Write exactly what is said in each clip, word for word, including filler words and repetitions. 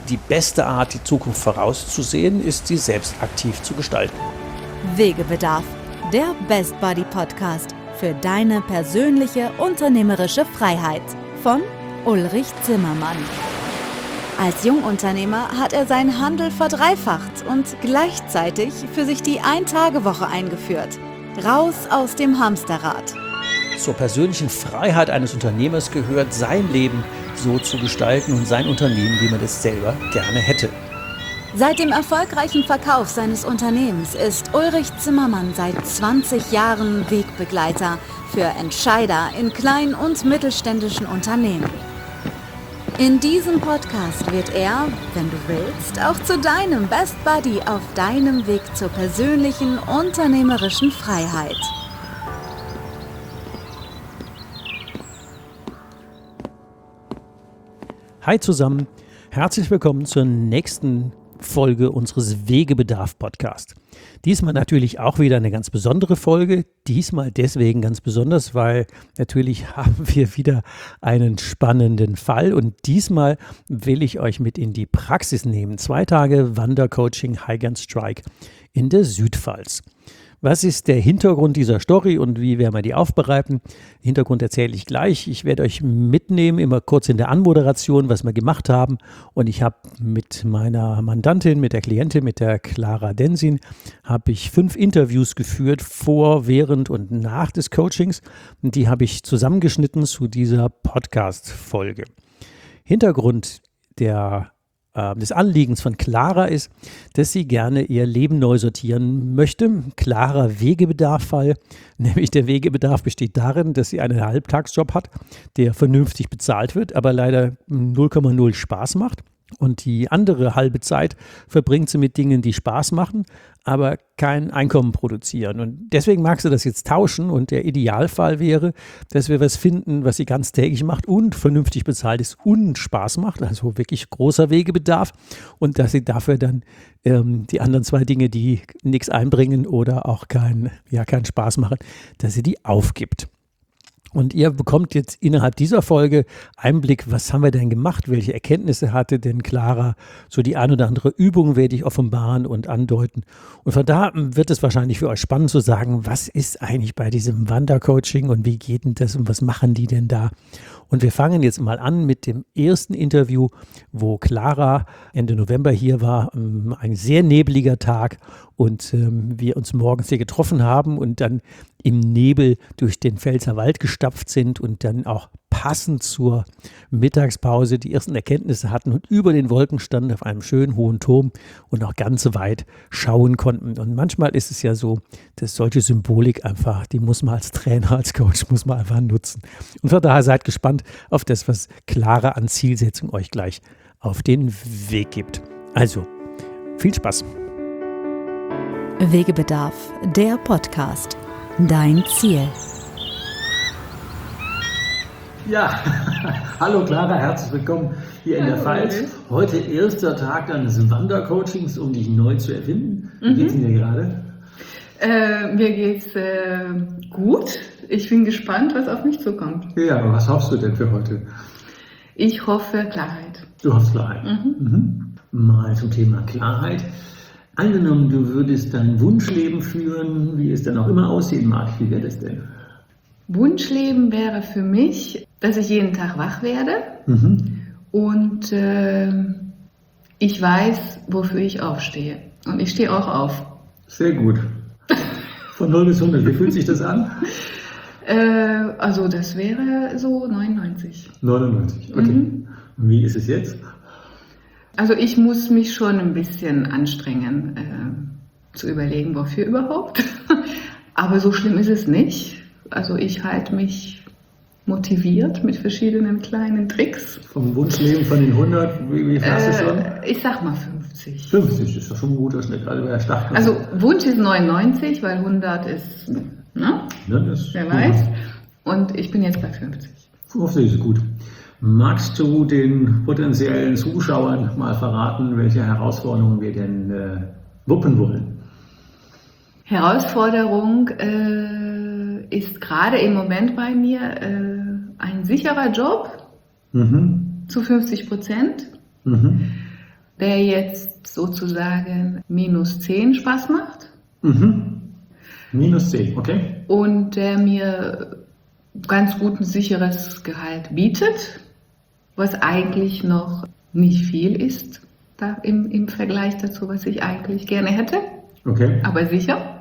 die beste Art, die Zukunft vorauszusehen, ist, sie selbst aktiv zu gestalten. Wegebedarf, der Best Buddy Podcast für deine persönliche unternehmerische Freiheit von Ulrich Zimmermann. Als Jungunternehmer hat er seinen Handel verdreifacht und gleichzeitig für sich die Ein-Tage-Woche eingeführt. Raus aus dem Hamsterrad. Zur persönlichen Freiheit eines Unternehmers gehört, sein Leben so zu gestalten und sein Unternehmen, wie man es selber gerne hätte. Seit dem erfolgreichen Verkauf seines Unternehmens ist Ulrich Zimmermann seit zwanzig Jahren Wegbegleiter für Entscheider in kleinen und mittelständischen Unternehmen. In diesem Podcast wird er, wenn du willst, auch zu deinem Best Buddy auf deinem Weg zur persönlichen unternehmerischen Freiheit. Hi zusammen, herzlich willkommen zur nächsten Folge unseres Wegebedarf-Podcasts. Diesmal natürlich auch wieder eine ganz besondere Folge, diesmal deswegen ganz besonders, weil natürlich haben wir wieder einen spannenden Fall und diesmal will ich euch mit in die Praxis nehmen. Zwei Tage Wandercoaching Hike and Strike in der Südpfalz. Was ist der Hintergrund dieser Story und wie werden wir die aufbereiten? Hintergrund erzähle ich gleich. Ich werde euch mitnehmen, immer kurz in der Anmoderation, was wir gemacht haben. Und ich habe mit meiner Mandantin, mit der Klientin, mit der Clara Densin, habe ich fünf Interviews geführt, vor, während und nach des Coachings. Und die habe ich zusammengeschnitten zu dieser Podcast-Folge. Hintergrund der des Anliegens von Clara ist, dass sie gerne ihr Leben neu sortieren möchte. Klarer Wegebedarf-Fall, nämlich der Wegebedarf besteht darin, dass sie einen Halbtagsjob hat, der vernünftig bezahlt wird, aber leider null Komma null Spaß macht. Und die andere halbe Zeit verbringt sie mit Dingen, die Spaß machen, aber kein Einkommen produzieren. Und deswegen mag sie das jetzt tauschen. Und der Idealfall wäre, dass wir was finden, was sie ganztägig macht und vernünftig bezahlt ist und Spaß macht. Also wirklich großer Wegebedarf. Und dass sie dafür dann ähm, die anderen zwei Dinge, die nichts einbringen oder auch kein, ja, keinen Spaß machen, dass sie die aufgibt. Und ihr bekommt jetzt innerhalb dieser Folge Einblick, was haben wir denn gemacht, welche Erkenntnisse hatte denn Clara, so die ein oder andere Übung werde ich offenbaren und andeuten. Und von da wird es wahrscheinlich für euch spannend zu sagen, was ist eigentlich bei diesem Wandercoaching und wie geht denn das und was machen die denn da? Und wir fangen jetzt mal an mit dem ersten Interview, wo Clara Ende November hier war, ein sehr nebliger Tag und ähm, wir uns morgens hier getroffen haben und dann im Nebel durch den Pfälzer Wald gestapft sind und dann auch passend zur Mittagspause die ersten Erkenntnisse hatten und über den Wolken standen auf einem schönen hohen Turm und auch ganz weit schauen konnten. Und manchmal ist es ja so, dass solche Symbolik einfach, die muss man als Trainer, als Coach, muss man einfach nutzen. Und von daher seid gespannt auf das, was Clara an Zielsetzung euch gleich auf den Weg gibt. Also, viel Spaß. Wegebedarf, der Podcast. Dein Ziel. Ja, hallo Clara, herzlich willkommen hier in der Pfalz. Heute erster Tag deines Wandercoachings, um dich neu zu erfinden. Wie mhm. geht's dir gerade? Äh, mir geht's äh, gut. Ich bin gespannt, was auf mich zukommt. Ja, aber was hoffst du denn für heute? Ich hoffe Klarheit. Du hoffst Klarheit. Mhm. Mhm. Mal zum Thema Klarheit. Angenommen, du würdest dein Wunschleben führen, wie es dann auch immer aussehen mag, wie wäre das denn? Wunschleben wäre für mich, dass ich jeden Tag wach werde mhm. und äh, ich weiß, wofür ich aufstehe. Und ich stehe auch auf. Sehr gut. Von null bis hundert, wie fühlt sich das an? äh, also das wäre so neunundneunzig. neunundneunzig, okay. Mhm. Und wie ist es jetzt? Also ich muss mich schon ein bisschen anstrengen, äh, zu überlegen, wofür überhaupt. Aber so schlimm ist es nicht. Also ich halte mich motiviert mit verschiedenen kleinen Tricks. Vom Wunschleben von den hundert, wie, wie fast ist äh, schon? Ich sag mal fünfzig. fünfzig ist doch schon ein guter Schnitt. Also, wer stark also Wunsch ist neunundneunzig, weil hundert ist, ne? Ja, das wer weiß. Und ich bin jetzt bei fünfzig. fünfzig ist gut. Magst du den potenziellen Zuschauern mal verraten, welche Herausforderungen wir denn äh, wuppen wollen? Herausforderung äh, ist gerade im Moment bei mir äh, ein sicherer Job mhm. zu fünfzig Prozent. Mhm. der jetzt sozusagen minus zehn Spaß macht. Mhm. Minus zehn, okay. Und der mir ganz gut ein sicheres Gehalt bietet, was eigentlich noch nicht viel ist da im, im Vergleich dazu, was ich eigentlich gerne hätte. Okay. Aber sicher.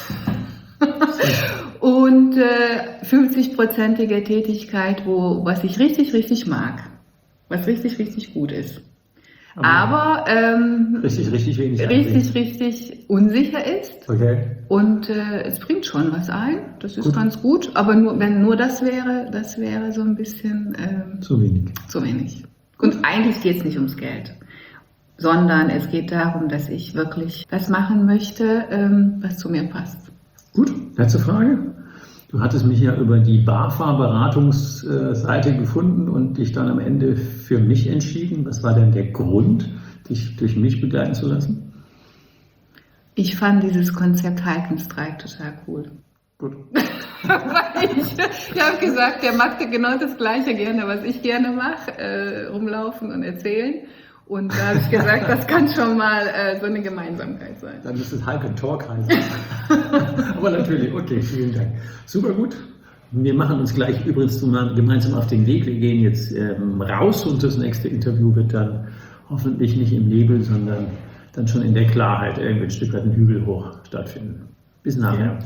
Und äh, fünfzig-prozentige Tätigkeit, wo, was ich richtig, richtig mag. Was richtig, richtig gut ist. Aber, Aber ähm, richtig, richtig wenig. Richtig, ansehen. richtig unsicher ist. Okay. Und äh, es bringt schon was ein. Das ist gut. Ganz gut. Aber nur, wenn nur das wäre, das wäre so ein bisschen ähm, zu wenig. Zu wenig. Und eigentlich geht es nicht ums Geld, sondern es geht darum, dass ich wirklich das machen möchte, ähm, was zu mir passt. Gut, letzte Frage. Du hattest mich ja über die BAFA-Beratungsseite gefunden und dich dann am Ende für mich entschieden. Was war denn der Grund, dich durch mich begleiten zu lassen? Ich fand dieses Konzept Heikenstreik total cool. Gut. ich ich habe gesagt, der mag genau das Gleiche gerne, was ich gerne mache, äh, rumlaufen und erzählen. Und da habe ich gesagt, das kann schon mal äh, so eine Gemeinsamkeit sein. Dann ist es Hike and Talk heißen. Aber natürlich, okay, vielen Dank. Super gut. Wir machen uns gleich übrigens gemeinsam auf den Weg. Wir gehen jetzt ähm, raus und das nächste Interview wird dann hoffentlich nicht im Nebel, sondern dann schon in der Klarheit irgendwie ein Stück weit einen Hügel hoch stattfinden. Bis nachher. Ja.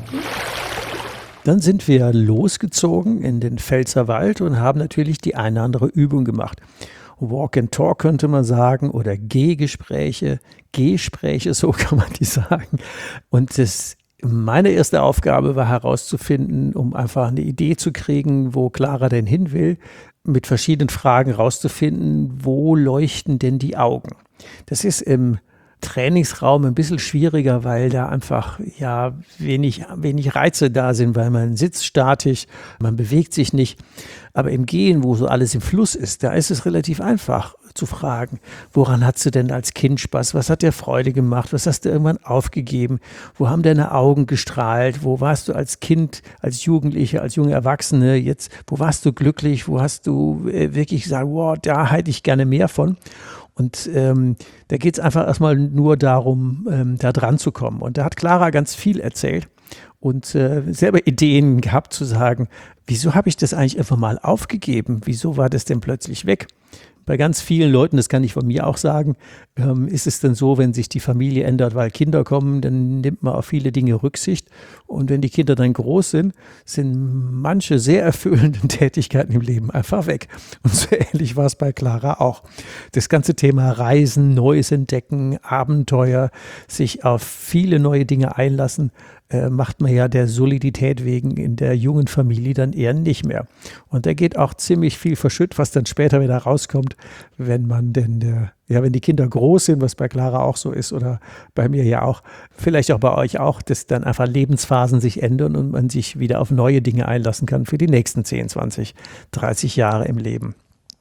Dann sind wir losgezogen in den Pfälzerwald und haben natürlich die eine oder andere Übung gemacht. Walk and Talk könnte man sagen oder Gehgespräche, Gespräche, so kann man die sagen. Und das, meine erste Aufgabe war herauszufinden, um einfach eine Idee zu kriegen, wo Clara denn hin will, mit verschiedenen Fragen herauszufinden, wo leuchten denn die Augen. Das ist im Trainingsraum ein bisschen schwieriger, weil da einfach ja wenig, wenig Reize da sind, weil man sitzt statisch, man bewegt sich nicht. Aber im Gehen, wo so alles im Fluss ist, da ist es relativ einfach zu fragen, woran hast du denn als Kind Spaß? Was hat dir Freude gemacht? Was hast du irgendwann aufgegeben? Wo haben deine Augen gestrahlt? Wo warst du als Kind, als Jugendliche, als junge Erwachsene jetzt? Wo warst du glücklich? Wo hast du wirklich gesagt, wow, da hätte ich gerne mehr von? Und ähm, da geht es einfach erstmal nur darum, ähm, da dran zu kommen. Und da hat Clara ganz viel erzählt und äh, selber Ideen gehabt zu sagen, wieso habe ich das eigentlich einfach mal aufgegeben? Wieso war das denn plötzlich weg? Bei ganz vielen Leuten, das kann ich von mir auch sagen, ähm, ist es dann so, wenn sich die Familie ändert, weil Kinder kommen, dann nimmt man auf viele Dinge Rücksicht. Und wenn die Kinder dann groß sind, sind manche sehr erfüllenden Tätigkeiten im Leben einfach weg. Und so ähnlich war es bei Clara auch. Das ganze Thema Reisen, Neues entdecken, Abenteuer, sich auf viele neue Dinge einlassen, äh, macht man ja der Solidität wegen in der jungen Familie dann eher nicht mehr. Und da geht auch ziemlich viel verschütt, was dann später wieder rauskommt, wenn man denn, äh, ja, wenn die Kinder groß sind, was bei Clara auch so ist oder bei mir ja auch, vielleicht auch bei euch auch, dass dann einfach Lebensphasen sich ändern und man sich wieder auf neue Dinge einlassen kann für die nächsten zehn, zwanzig, dreißig Jahre im Leben.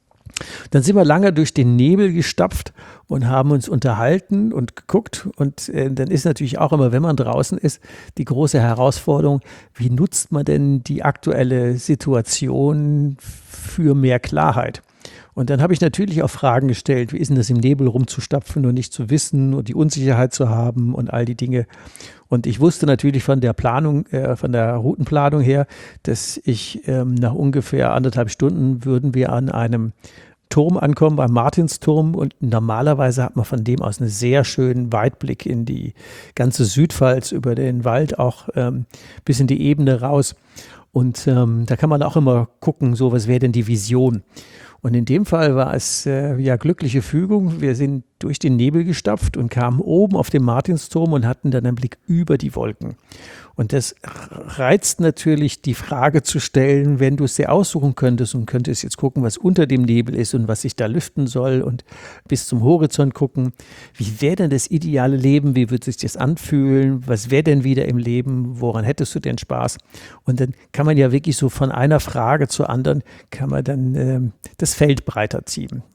Dann sind wir lange durch den Nebel gestapft und haben uns unterhalten und geguckt. Und äh, dann ist natürlich auch immer, wenn man draußen ist, die große Herausforderung, wie nutzt man denn die aktuelle Situation für mehr Klarheit? Und dann habe ich natürlich auch Fragen gestellt, wie ist denn das im Nebel rumzustapfen und nicht zu wissen und die Unsicherheit zu haben und all die Dinge. Und ich wusste natürlich von der Planung, äh, von der Routenplanung her, dass ich ähm, nach ungefähr anderthalb Stunden würden wir an einem Turm ankommen, beim Martinsturm, und normalerweise hat man von dem aus einen sehr schönen Weitblick in die ganze Südpfalz, über den Wald auch ähm, bis in die Ebene raus. Und ähm, da kann man auch immer gucken, so was wäre denn die Vision. Und in dem Fall war es äh, ja glückliche Fügung. Wir sind durch den Nebel gestapft und kamen oben auf den Martinsturm und hatten dann einen Blick über die Wolken. Und das reizt natürlich, die Frage zu stellen, wenn du es dir aussuchen könntest und könntest jetzt gucken, was unter dem Nebel ist und was sich da lüften soll und bis zum Horizont gucken. Wie wäre denn das ideale Leben? Wie würde sich das anfühlen? Was wäre denn wieder im Leben? Woran hättest du denn Spaß? Und dann kann man ja wirklich so von einer Frage zur anderen, kann man dann äh, das Feld breiter ziehen.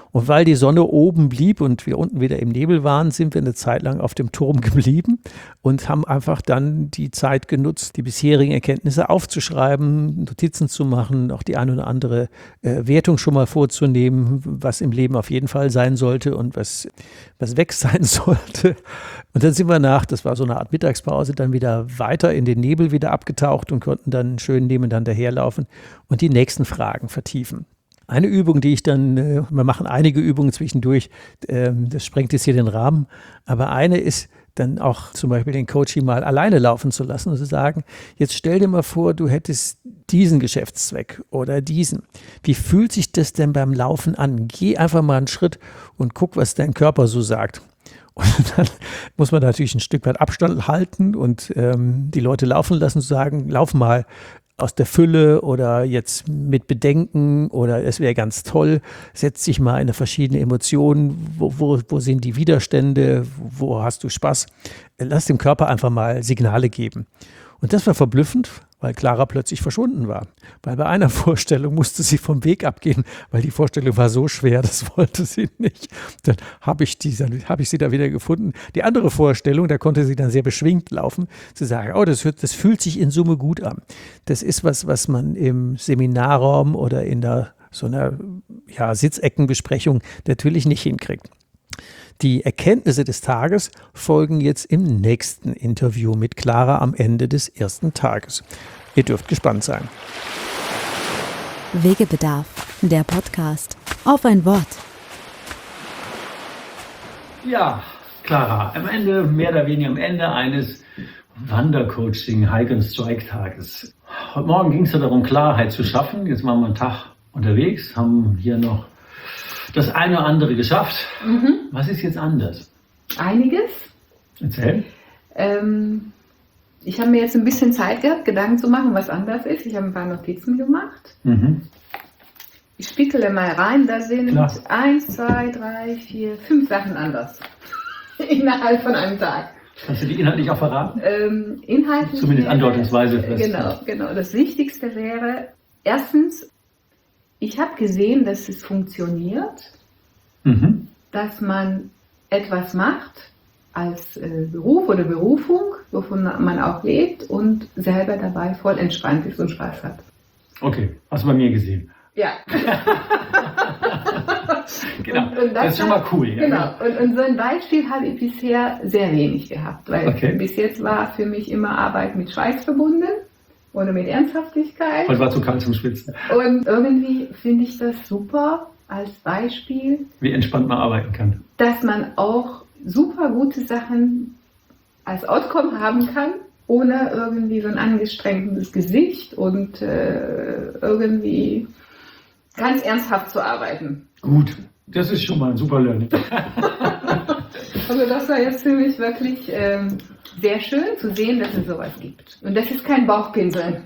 Und weil die Sonne oben blieb und wir unten wieder im Nebel waren, sind wir eine Zeit lang auf dem Turm geblieben und haben einfach dann die Zeit genutzt, die bisherigen Erkenntnisse aufzuschreiben, Notizen zu machen, auch die eine oder andere äh, Wertung schon mal vorzunehmen, was im Leben auf jeden Fall sein sollte und was, was weg sein sollte. Und dann sind wir nach, das war so eine Art Mittagspause, dann wieder weiter in den Nebel wieder abgetaucht und konnten dann schön nebeneinander herlaufen und die nächsten Fragen vertiefen. Eine Übung, die ich dann, äh, wir machen einige Übungen zwischendurch, äh, das sprengt jetzt hier den Rahmen, aber eine ist dann auch zum Beispiel den Coaching mal alleine laufen zu lassen und zu sagen, jetzt stell dir mal vor, du hättest diesen Geschäftszweck oder diesen. Wie fühlt sich das denn beim Laufen an? Geh einfach mal einen Schritt und guck, was dein Körper so sagt. Und dann muss man natürlich ein Stück weit Abstand halten und ähm, die Leute laufen lassen, zu sagen, lauf mal aus der Fülle oder jetzt mit Bedenken oder es wäre ganz toll, setz dich mal in eine verschiedene Emotionen, wo, wo, wo sind die Widerstände, wo hast du Spaß, lass dem Körper einfach mal Signale geben. Und das war verblüffend, weil Clara plötzlich verschwunden war. Weil bei einer Vorstellung musste sie vom Weg abgehen, weil die Vorstellung war so schwer, das wollte sie nicht. Dann habe ich, die, hab ich sie da wieder gefunden. Die andere Vorstellung, da konnte sie dann sehr beschwingt laufen, zu sagen, oh, das, das fühlt sich in Summe gut an. Das ist was, was man im Seminarraum oder in der, so einer ja, Sitzeckenbesprechung natürlich nicht hinkriegt. Die Erkenntnisse des Tages folgen jetzt im nächsten Interview mit Clara am Ende des ersten Tages. Ihr dürft gespannt sein. Wegebedarf, der Podcast. Auf ein Wort. Ja, Clara, am Ende, mehr oder weniger am Ende eines Wandercoaching Hike and Strike Tages. Heute Morgen ging es ja darum, Klarheit zu schaffen. Jetzt waren wir einen Tag unterwegs, haben hier noch das eine oder andere geschafft. Mhm. Was ist jetzt anders? Einiges. Erzähl. Ähm, ich habe mir jetzt ein bisschen Zeit gehabt, Gedanken zu machen, was anders ist. Ich habe ein paar Notizen gemacht. Mhm. Ich spiegele mal rein, da sind Klar. eins, zwei, drei, vier, fünf Sachen anders. Innerhalb von einem Tag. Kannst du die inhaltlich auch verraten? Ähm, inhaltlich. Zumindest wäre, andeutungsweise. Genau, genau. Das Wichtigste wäre, erstens, ich habe gesehen, dass es funktioniert, mhm. dass man etwas macht als äh, Beruf oder Berufung, wovon man auch lebt und selber dabei voll entspannt ist und Spaß hat. Okay, hast du bei mir gesehen. Ja. Genau, und, und das, das ist schon mal cool. Ja, genau, und, und so ein Beispiel habe ich bisher sehr wenig gehabt, weil okay. bis jetzt war für mich immer Arbeit mit Schweiß verbunden. Oder mit Ernsthaftigkeit. Heute war zu kalt zum Schwitzen. Und irgendwie finde ich das super als Beispiel. Wie entspannt man arbeiten kann. Dass man auch super gute Sachen als Outcome haben kann, ohne irgendwie so ein angestrengtes Gesicht und äh, irgendwie ganz ernsthaft zu arbeiten. Gut, das ist schon mal ein super Learning. Also das war jetzt für mich wirklich ähm, sehr schön zu sehen, dass es sowas gibt. Und das ist kein Bauchpinseln.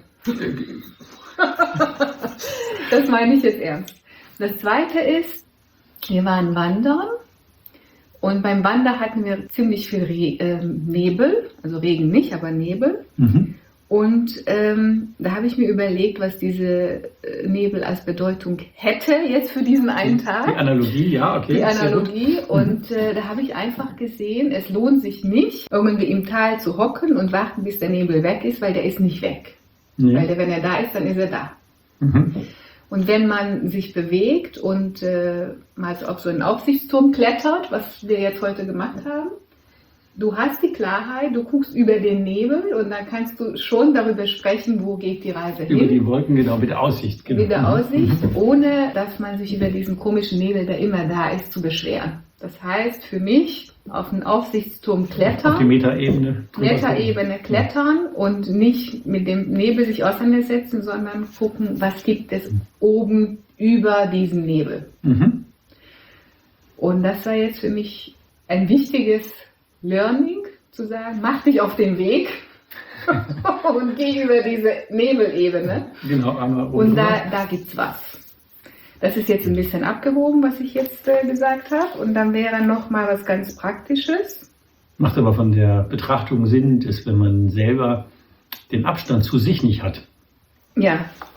Das meine ich jetzt ernst. Das Zweite ist, wir waren wandern und beim Wandern hatten wir ziemlich viel Re- äh, Nebel, also Regen nicht, aber Nebel. Mhm. Und ähm, da habe ich mir überlegt, was diese äh, Nebel als Bedeutung hätte jetzt für diesen einen Tag. Die Analogie, ja, okay. Die Analogie. Und äh, da habe ich einfach gesehen, es lohnt sich nicht, irgendwie im Tal zu hocken und warten, bis der Nebel weg ist, weil der ist nicht weg. Nee. Weil der, wenn er da ist, dann ist er da. Mhm. Und wenn man sich bewegt und äh, mal auf so einen Aussichtsturm klettert, was wir jetzt heute gemacht haben, du hast die Klarheit, du guckst über den Nebel und dann kannst du schon darüber sprechen, wo geht die Reise hin. Über die Wolken, genau, mit der Aussicht. Genau. Mit der Aussicht, ohne dass man sich über diesen komischen Nebel, der immer da ist, zu beschweren. Das heißt für mich, auf einen Aussichtsturm klettern. Auf die Metaebene. Metaebene klettern und nicht mit dem Nebel sich auseinandersetzen, sondern gucken, was gibt es oben über diesen Nebel. Mhm. Und das war jetzt für mich ein wichtiges Learning, zu sagen, mach dich auf den Weg und geh über diese Nebelebene. Genau, einmal oben. Und da, da gibt's was. Das ist jetzt ein bisschen abgewogen, was ich jetzt äh, gesagt habe. Und dann wäre noch mal was ganz Praktisches. Macht aber von der Betrachtung Sinn, dass wenn man selber den Abstand zu sich nicht hat. Ja.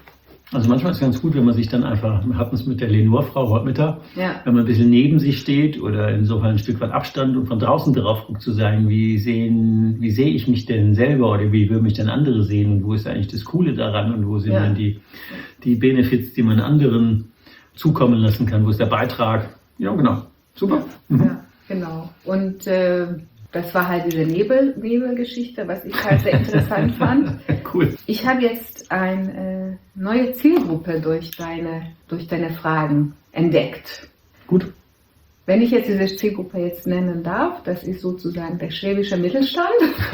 Also manchmal ist es ganz gut, wenn man sich dann einfach, wir hatten es mit der Lenore-Frau heute Mittag, Ja. wenn man ein bisschen neben sich steht oder insofern ein Stück weit Abstand und von draußen drauf guckt, zu sagen, wie sehen, wie sehe ich mich denn selber oder wie würden mich denn andere sehen und wo ist eigentlich das Coole daran und wo sind Ja. dann die, die Benefits, die man anderen zukommen lassen kann, wo ist der Beitrag? Ja, genau. Super. Mhm. Ja, genau. Und äh, das war halt diese Nebel, Nebelgeschichte, was ich halt sehr interessant fand. Cool. Ich habe jetzt eine äh, neue Zielgruppe durch deine, durch deine Fragen entdeckt. Gut. Wenn ich jetzt diese Zielgruppe jetzt nennen darf, das ist sozusagen der schwäbische Mittelstand,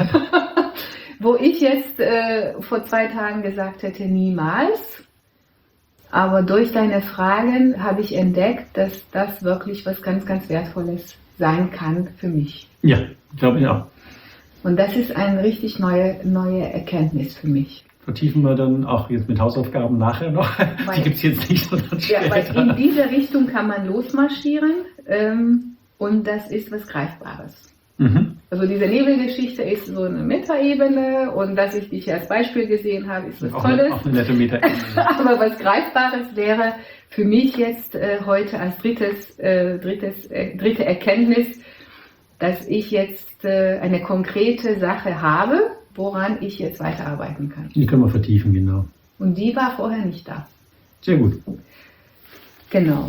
wo ich jetzt äh, vor zwei Tagen gesagt hätte, niemals. Aber durch deine Fragen habe ich entdeckt, dass das wirklich was ganz, ganz Wertvolles sein kann für mich. Ja, glaube ich auch. Und das ist eine richtig neue, neue Erkenntnis für mich. Vertiefen wir dann auch jetzt mit Hausaufgaben nachher noch. Weil- Die gibt es jetzt nicht, sondern Ja, später. weil in diese Richtung kann man losmarschieren ähm, und das ist was Greifbares. Mhm. Also diese Nebelgeschichte ist so eine Metaebene und dass ich dich als Beispiel gesehen habe, ist was Auch Tolles. eine, auch eine nette Meta. Aber was Greifbares wäre für mich jetzt äh, heute als drittes, äh, drittes, äh, dritte Erkenntnis, dass ich jetzt äh, eine konkrete Sache habe, woran ich jetzt weiterarbeiten kann. Die können wir vertiefen, genau. Und die war vorher nicht da. Sehr gut. Genau.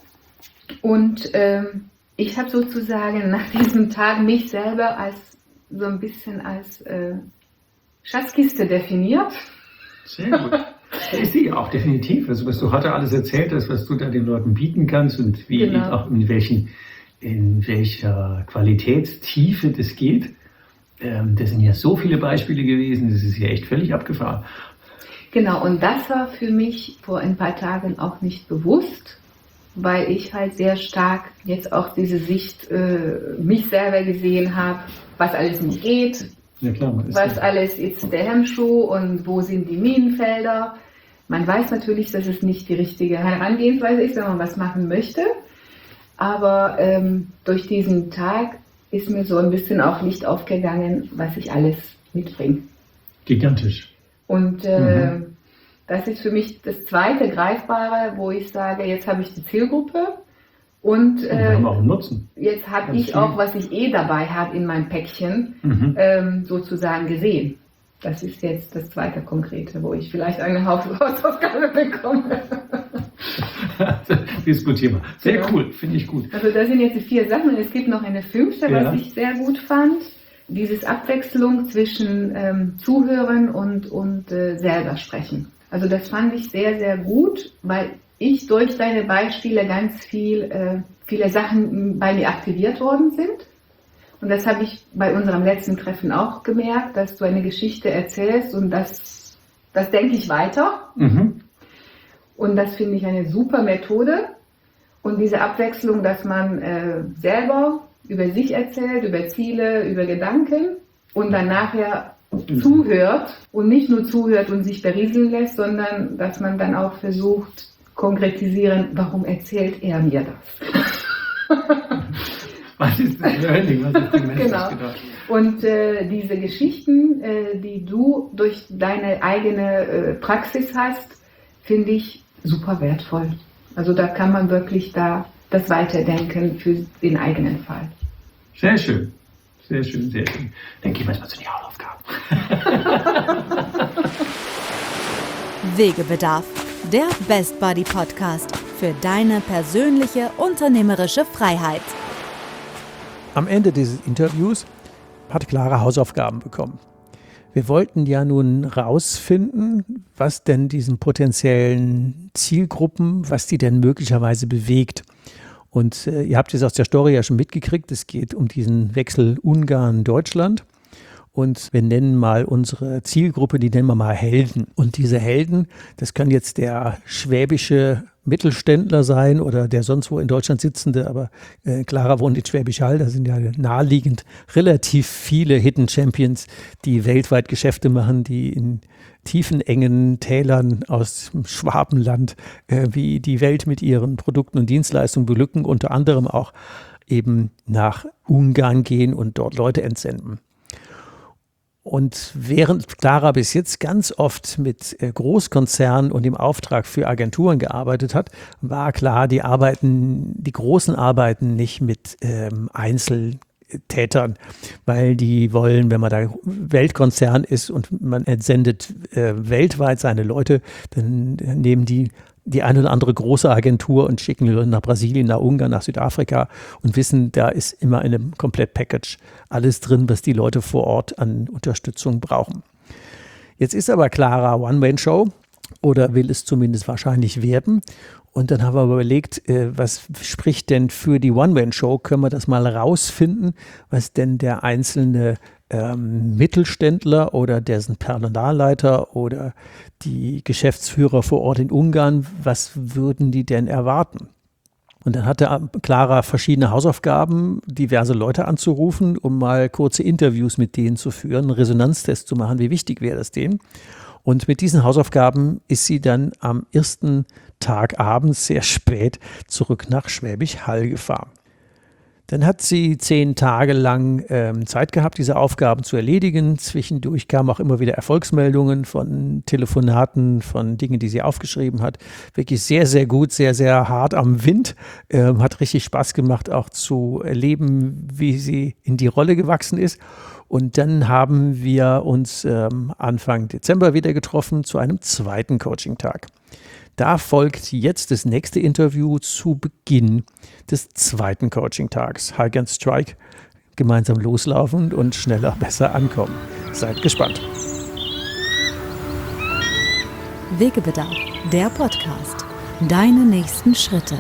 Und ähm, ich habe sozusagen nach diesem Tag mich selber als so ein bisschen als äh, Schatzkiste definiert. Sehr gut. Das ist sie auch definitiv. Also was du heute alles erzählt hast, was du da den Leuten bieten kannst und wie Genau. auch in welchen, in welcher Qualitätstiefe das geht. Ähm, das sind ja so viele Beispiele gewesen, das ist ja echt völlig abgefahren. Genau, und das war für mich vor ein paar Tagen auch nicht bewusst, weil ich halt sehr stark jetzt auch diese Sicht äh, mich selber gesehen habe, was alles nicht geht, Ja klar, man ist was ja, alles ist der Hemmschuh und wo sind die Minenfelder. Man weiß natürlich, dass es nicht die richtige Herangehensweise ist, wenn man was machen möchte, aber ähm, durch diesen Tag ist mir so ein bisschen auch Licht aufgegangen, was ich alles mitbringe. gigantisch. Und äh, Mhm. das ist für mich das zweite Greifbare, wo ich sage, jetzt habe ich die Zielgruppe und Und wir äh, haben auch einen Nutzen. jetzt habe Ganz ich viel. auch, was ich eh dabei habe in meinem Päckchen, Mhm. ähm, sozusagen gesehen. Das ist jetzt das zweite Konkrete, wo ich vielleicht eine Haus- Hausaufgabe bekomme. Diskutieren wir. Sehr Ja. cool, finde ich gut. Also das sind jetzt die vier Sachen und es gibt noch eine fünfte, Ja. was ich sehr gut fand. Dieses Abwechslung zwischen ähm, Zuhören und, und äh, selber sprechen. Also das fand ich sehr, sehr gut, weil ich durch deine Beispiele ganz viel, äh, viele Sachen bei mir aktiviert worden sind. Und das habe ich bei unserem letzten Treffen auch gemerkt, dass du eine Geschichte erzählst und das, das denke ich weiter. Mhm. Und das finde ich eine super Methode. Und diese Abwechslung, dass man äh, selber über sich erzählt, über Ziele, über Gedanken und dann nachher zuhört und nicht nur zuhört und sich berieseln lässt, sondern dass man dann auch versucht, konkretisieren, warum erzählt er mir das? Was ist das Learning? Was ist die Mensch Genau. gedacht? Und äh, diese Geschichten, äh, die du durch deine eigene äh, Praxis hast, finde ich super wertvoll. Also da kann man wirklich da das Weiterdenken für den eigenen Fall. Sehr schön. Sehr schön, sehr schön. Dann gehen wir jetzt mal zu den Hausaufgaben. Wegebedarf, der Best Buddy Podcast für deine persönliche unternehmerische Freiheit. Am Ende dieses Interviews hat Clara Hausaufgaben bekommen. Wir wollten ja nun rausfinden, was denn diesen potenziellen Zielgruppen, was die denn möglicherweise bewegt. Und äh, ihr habt es aus der Story ja schon mitgekriegt, es geht um diesen Wechsel Ungarn-Deutschland. Und wir nennen mal unsere Zielgruppe, die nennen wir mal Helden. Und diese Helden, das kann jetzt der schwäbische Mittelständler sein oder der sonst wo in Deutschland sitzende, aber äh, Clara wohnt in Schwäbisch Hall, da sind ja naheliegend relativ viele Hidden Champions, die weltweit Geschäfte machen, die in tiefen, engen Tälern aus dem Schwabenland äh, wie die Welt mit ihren Produkten und Dienstleistungen belücken, unter anderem auch eben nach Ungarn gehen und dort Leute entsenden. Und während Clara bis jetzt ganz oft mit Großkonzernen und im Auftrag für Agenturen gearbeitet hat, war klar, die arbeiten, die großen arbeiten nicht mit ähm, Einzeltätern, weil die wollen, wenn man da Weltkonzern ist und man entsendet äh, weltweit seine Leute, dann nehmen die die eine oder andere große Agentur und schicken die Leute nach Brasilien, nach Ungarn, nach Südafrika und wissen, da ist immer in einem Komplett-Package alles drin, was die Leute vor Ort an Unterstützung brauchen. Jetzt ist aber Clara One-Man-Show oder will es zumindest wahrscheinlich werden. Und dann haben wir überlegt, äh, was spricht denn für die One-Man-Show? Können wir das mal rausfinden, was denn der einzelne ähm, Mittelständler oder dessen Personalleiter oder die Geschäftsführer vor Ort in Ungarn, was würden die denn erwarten? Und dann hatte Clara verschiedene Hausaufgaben, diverse Leute anzurufen, um mal kurze Interviews mit denen zu führen, einen Resonanztest zu machen, wie wichtig wäre das denen. Und mit diesen Hausaufgaben ist sie dann am ersten Tag abends sehr spät zurück nach Schwäbisch Hall gefahren. Dann hat sie zehn Tage lang ähm, Zeit gehabt, diese Aufgaben zu erledigen. Zwischendurch kamen auch immer wieder Erfolgsmeldungen von Telefonaten, von Dingen, die sie aufgeschrieben hat. Wirklich sehr, sehr gut, sehr, sehr hart am Wind. Ähm, hat richtig Spaß gemacht, auch zu erleben, wie sie in die Rolle gewachsen ist. Und dann haben wir uns ähm, Anfang Dezember wieder getroffen zu einem zweiten Coaching-Tag. Da folgt jetzt das nächste Interview zu Beginn des zweiten Coaching-Tags. Hike and Strike, gemeinsam loslaufen und schneller, besser ankommen. Seid gespannt. Wegebedarf, der Podcast. Deine nächsten Schritte.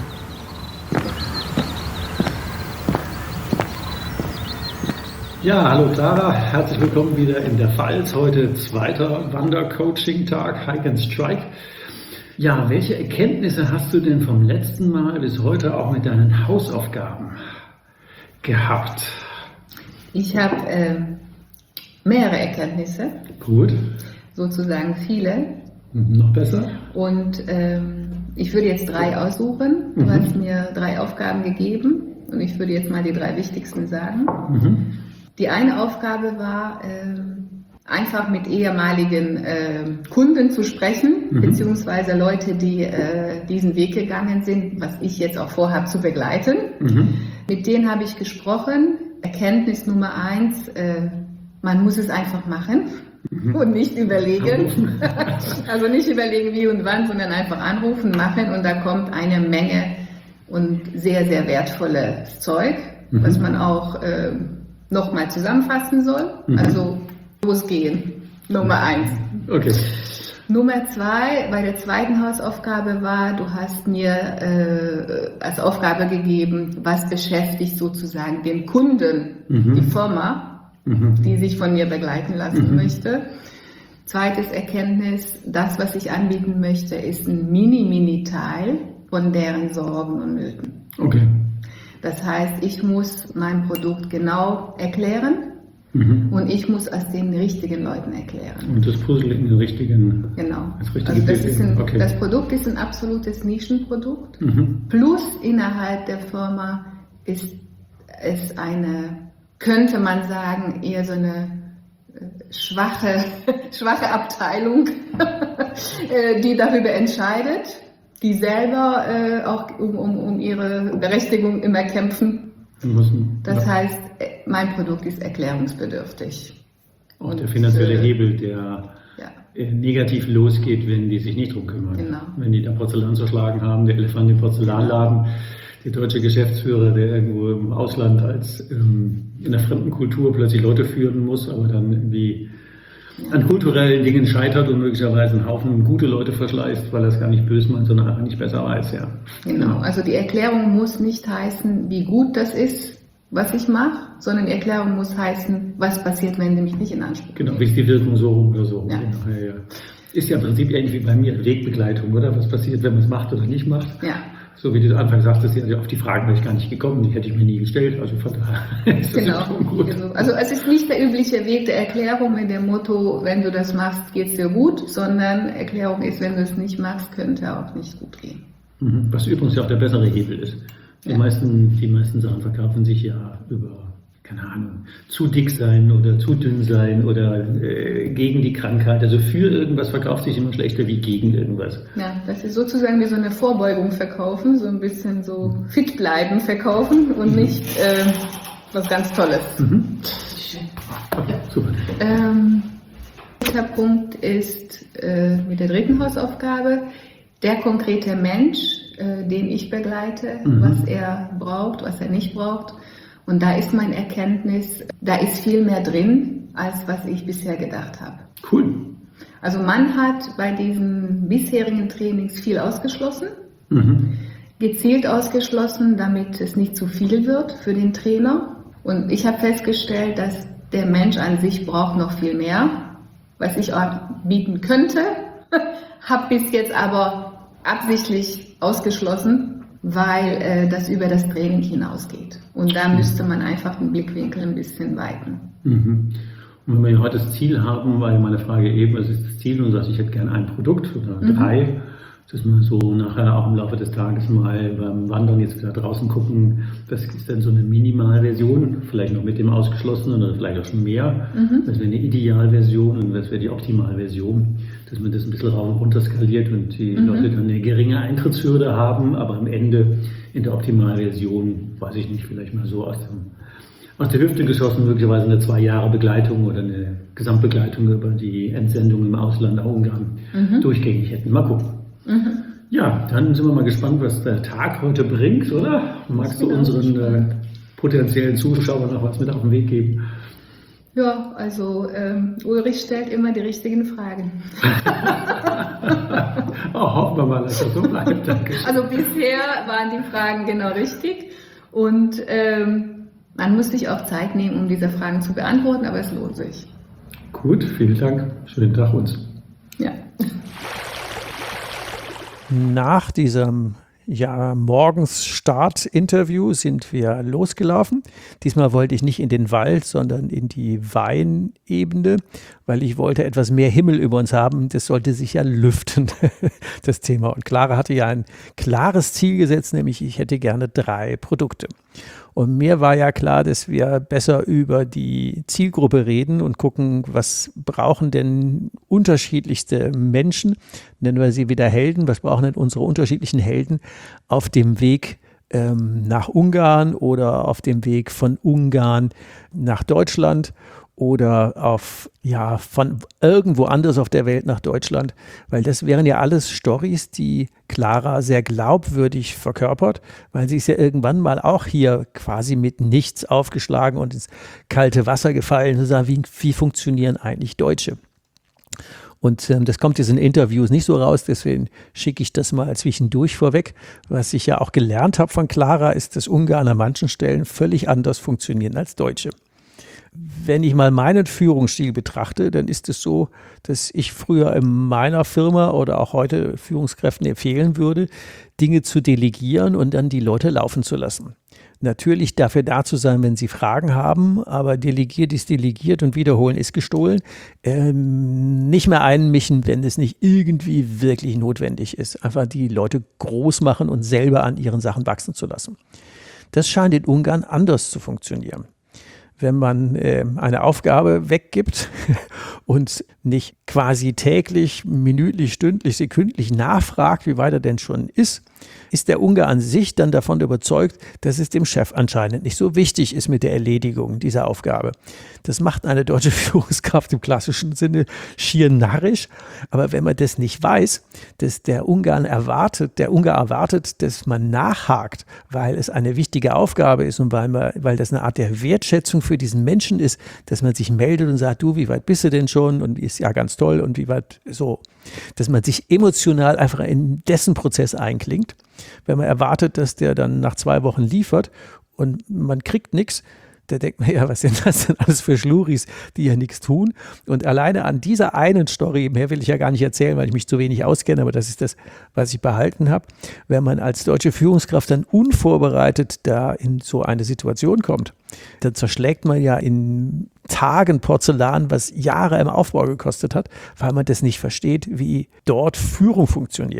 Ja, hallo Clara, herzlich willkommen wieder in der Pfalz. Heute zweiter Wander-Coaching-Tag, Hike and Strike. Ja, welche Erkenntnisse hast du denn vom letzten Mal bis heute auch mit deinen Hausaufgaben gehabt? Ich habe äh, mehrere Erkenntnisse. Gut. Sozusagen viele. Noch besser? Und ähm, ich würde jetzt drei aussuchen. Du mhm. hast mir drei Aufgaben gegeben und ich würde jetzt mal die drei wichtigsten sagen. Mhm. Die eine Aufgabe war, äh, einfach mit ehemaligen äh, Kunden zu sprechen, mhm. beziehungsweise Leute, die äh, diesen Weg gegangen sind, was ich jetzt auch vorhabe zu begleiten. Mhm. Mit denen habe ich gesprochen. Erkenntnis Nummer eins, äh, man muss es einfach machen mhm. und nicht überlegen. Also nicht überlegen, wie und wann, sondern einfach anrufen, machen und da kommt eine Menge und sehr, sehr wertvolles Zeug, mhm. was man auch äh, nochmal zusammenfassen soll. Mhm. Also losgehen, Nummer eins. Okay. Nummer zwei, bei der zweiten Hausaufgabe war, du hast mir äh, als Aufgabe gegeben, was beschäftigt sozusagen den Kunden, mhm. die Firma, mhm. die sich von mir begleiten lassen mhm. möchte. Zweites Erkenntnis, das, was ich anbieten möchte, ist ein Mini-Mini-Teil von deren Sorgen und Nöten. Okay. Das heißt, ich muss mein Produkt genau erklären. Mhm. Und ich muss es den richtigen Leuten erklären. Und das Puzzle in den richtigen... Genau. Das, richtige also das, ist ein, okay. das Produkt ist ein absolutes Nischenprodukt. Mhm. Plus innerhalb der Firma ist es eine, könnte man sagen, eher so eine schwache, schwache Abteilung, die darüber entscheidet, die selber äh, auch um, um, um ihre Berechtigung immer kämpfen. Müssen, das ja. heißt, mein Produkt ist erklärungsbedürftig. Und, und der finanzielle äh, Hebel, der ja. negativ losgeht, wenn die sich nicht drum kümmern. Genau. Wenn die da Porzellan zerschlagen haben, der Elefant im Porzellanladen, genau. der deutsche Geschäftsführer, der irgendwo im Ausland als ähm, in einer fremden Kultur plötzlich Leute führen muss, aber dann irgendwie ja. an kulturellen Dingen scheitert und möglicherweise einen Haufen gute Leute verschleißt, weil er es gar nicht böse meint, sondern einfach nicht besser weiß. Ja. Genau, also die Erklärung muss nicht heißen, wie gut das ist, was ich mache, sondern die Erklärung muss heißen, was passiert, wenn die mich nicht in Anspruch nehmen. Genau, wie ist die Wirkung so oder so. Ja. Genau, ja, ja. Ist ja im Prinzip ähnlich wie bei mir, Wegbegleitung, oder? Was passiert, wenn man es macht oder nicht macht? Ja. So wie du am Anfang sagtest, also auf die Fragen wäre ich gar nicht gekommen, die hätte ich mir nie gestellt. Also von daher ist das genau. schon gut. Also es ist nicht der übliche Weg der Erklärung mit dem Motto, wenn du das machst, geht es dir gut, sondern Erklärung ist, wenn du es nicht machst, könnte auch nicht gut gehen. Was übrigens ja auch der bessere Hebel ist. Die, ja. meisten, die meisten Sachen verkaufen sich ja über keine Ahnung, zu dick sein oder zu dünn sein oder äh, gegen die Krankheit. Also für irgendwas verkauft sich immer schlechter wie gegen irgendwas. Ja, das ist sozusagen wie so eine Vorbeugung verkaufen, so ein bisschen so fit bleiben verkaufen und mhm. nicht äh, was ganz Tolles. Mhm. Okay, super. Ähm, der Punkt ist äh, mit der dritten Hausaufgabe, der konkrete Mensch, äh, den ich begleite, mhm. was er braucht, was er nicht braucht. Und da ist meine Erkenntnis, da ist viel mehr drin, als was ich bisher gedacht habe. Cool. Also man hat bei diesen bisherigen Trainings viel ausgeschlossen, mhm. gezielt ausgeschlossen, damit es nicht zu viel wird für den Trainer. Und ich habe festgestellt, dass der Mensch an sich braucht noch viel mehr, was ich auch bieten könnte, habe bis jetzt aber absichtlich ausgeschlossen, weil äh, das über das Training hinausgeht. Und da müsste man einfach den Blickwinkel ein bisschen weiten. Mhm. Und wenn wir heute das Ziel haben, war ja meine Frage eben, was ist das Ziel? Und du sagst, ich hätte gerne ein Produkt oder mhm. drei, dass wir so nachher auch im Laufe des Tages mal beim Wandern jetzt wieder draußen gucken, das ist dann so eine Minimalversion, vielleicht noch mit dem Ausgeschlossenen oder vielleicht auch schon mehr. Mhm. Das wäre eine Idealversion und das wäre die Optimalversion, dass man das ein bisschen rauf und runter skaliert und die mhm. Leute dann eine geringe Eintrittshürde haben, aber am Ende in der Optimalversion, weiß ich nicht, vielleicht mal so aus dem aus der Hüfte geschossen, möglicherweise eine zwei Jahre Begleitung oder eine Gesamtbegleitung über die Entsendung im Ausland nach Ungarn mhm. durchgängig hätten. Mal gucken. Mhm. Ja, dann sind wir mal gespannt, was der Tag heute bringt, oder? Magst du unseren äh, potenziellen Zuschauern noch was mit auf den Weg geben? Ja, also ähm, Ulrich stellt immer die richtigen Fragen. Oh, hoffen wir mal, dass das so bleibt. Danke. Also bisher waren die Fragen genau richtig und ähm, man muss sich auch Zeit nehmen, um diese Fragen zu beantworten, aber es lohnt sich. Gut, vielen Dank. Schönen Tag uns. Ja. Nach diesem ja, morgens Start-Interview sind wir losgelaufen. Diesmal wollte ich nicht in den Wald, sondern in die Weinebene, weil ich wollte etwas mehr Himmel über uns haben. Das sollte sich ja lüften, das Thema. Und Clara hatte ja ein klares Ziel gesetzt, nämlich ich hätte gerne drei Produkte. Und mir war ja klar, dass wir besser über die Zielgruppe reden und gucken, was brauchen denn unterschiedlichste Menschen, nennen wir sie wieder Helden, was brauchen denn unsere unterschiedlichen Helden auf dem Weg ähm, nach Ungarn oder auf dem Weg von Ungarn nach Deutschland oder auf, ja, von irgendwo anders auf der Welt nach Deutschland, weil das wären ja alles Storys, die Clara sehr glaubwürdig verkörpert, weil sie ist ja irgendwann mal auch hier quasi mit nichts aufgeschlagen und ins kalte Wasser gefallen und sagt, wie, wie funktionieren eigentlich Deutsche? Und ähm, das kommt jetzt in Interviews nicht so raus, deswegen schicke ich das mal zwischendurch vorweg. Was ich ja auch gelernt habe von Clara, ist, dass Ungarn an manchen Stellen völlig anders funktionieren als Deutsche. Wenn ich mal meinen Führungsstil betrachte, dann ist es so, dass ich früher in meiner Firma oder auch heute Führungskräften empfehlen würde, Dinge zu delegieren und dann die Leute laufen zu lassen. Natürlich dafür da zu sein, wenn sie Fragen haben, aber delegiert ist delegiert und wiederholen ist gestohlen. Ähm, nicht mehr einmischen, wenn es nicht irgendwie wirklich notwendig ist. Einfach die Leute groß machen und selber an ihren Sachen wachsen zu lassen. Das scheint in Ungarn anders zu funktionieren. Wenn man äh, eine Aufgabe weggibt und nicht quasi täglich, minütlich, stündlich, sekündlich nachfragt, wie weit er denn schon ist, ist der Ungar an sich dann davon überzeugt, dass es dem Chef anscheinend nicht so wichtig ist mit der Erledigung dieser Aufgabe. Das macht eine deutsche Führungskraft im klassischen Sinne schier narrisch. Aber wenn man das nicht weiß, dass der Ungar erwartet, der Ungar erwartet, dass man nachhakt, weil es eine wichtige Aufgabe ist und weil, man, weil das eine Art der Wertschätzung für diesen Menschen ist, dass man sich meldet und sagt, du, wie weit bist du denn schon? Und ist ja ganz toll und wie weit so. Dass man sich emotional einfach in dessen Prozess einklingt. Wenn man erwartet, dass der dann nach zwei Wochen liefert und man kriegt nichts, da denkt man, ja, was sind das denn alles für Schluris, die ja nichts tun? Und alleine an dieser einen Story, mehr will ich ja gar nicht erzählen, weil ich mich zu wenig auskenne, aber das ist das, was ich behalten habe. Wenn man als deutsche Führungskraft dann unvorbereitet da in so eine Situation kommt, dann zerschlägt man ja in Tagen Porzellan, was Jahre im Aufbau gekostet hat, weil man das nicht versteht, wie dort Führung funktioniert.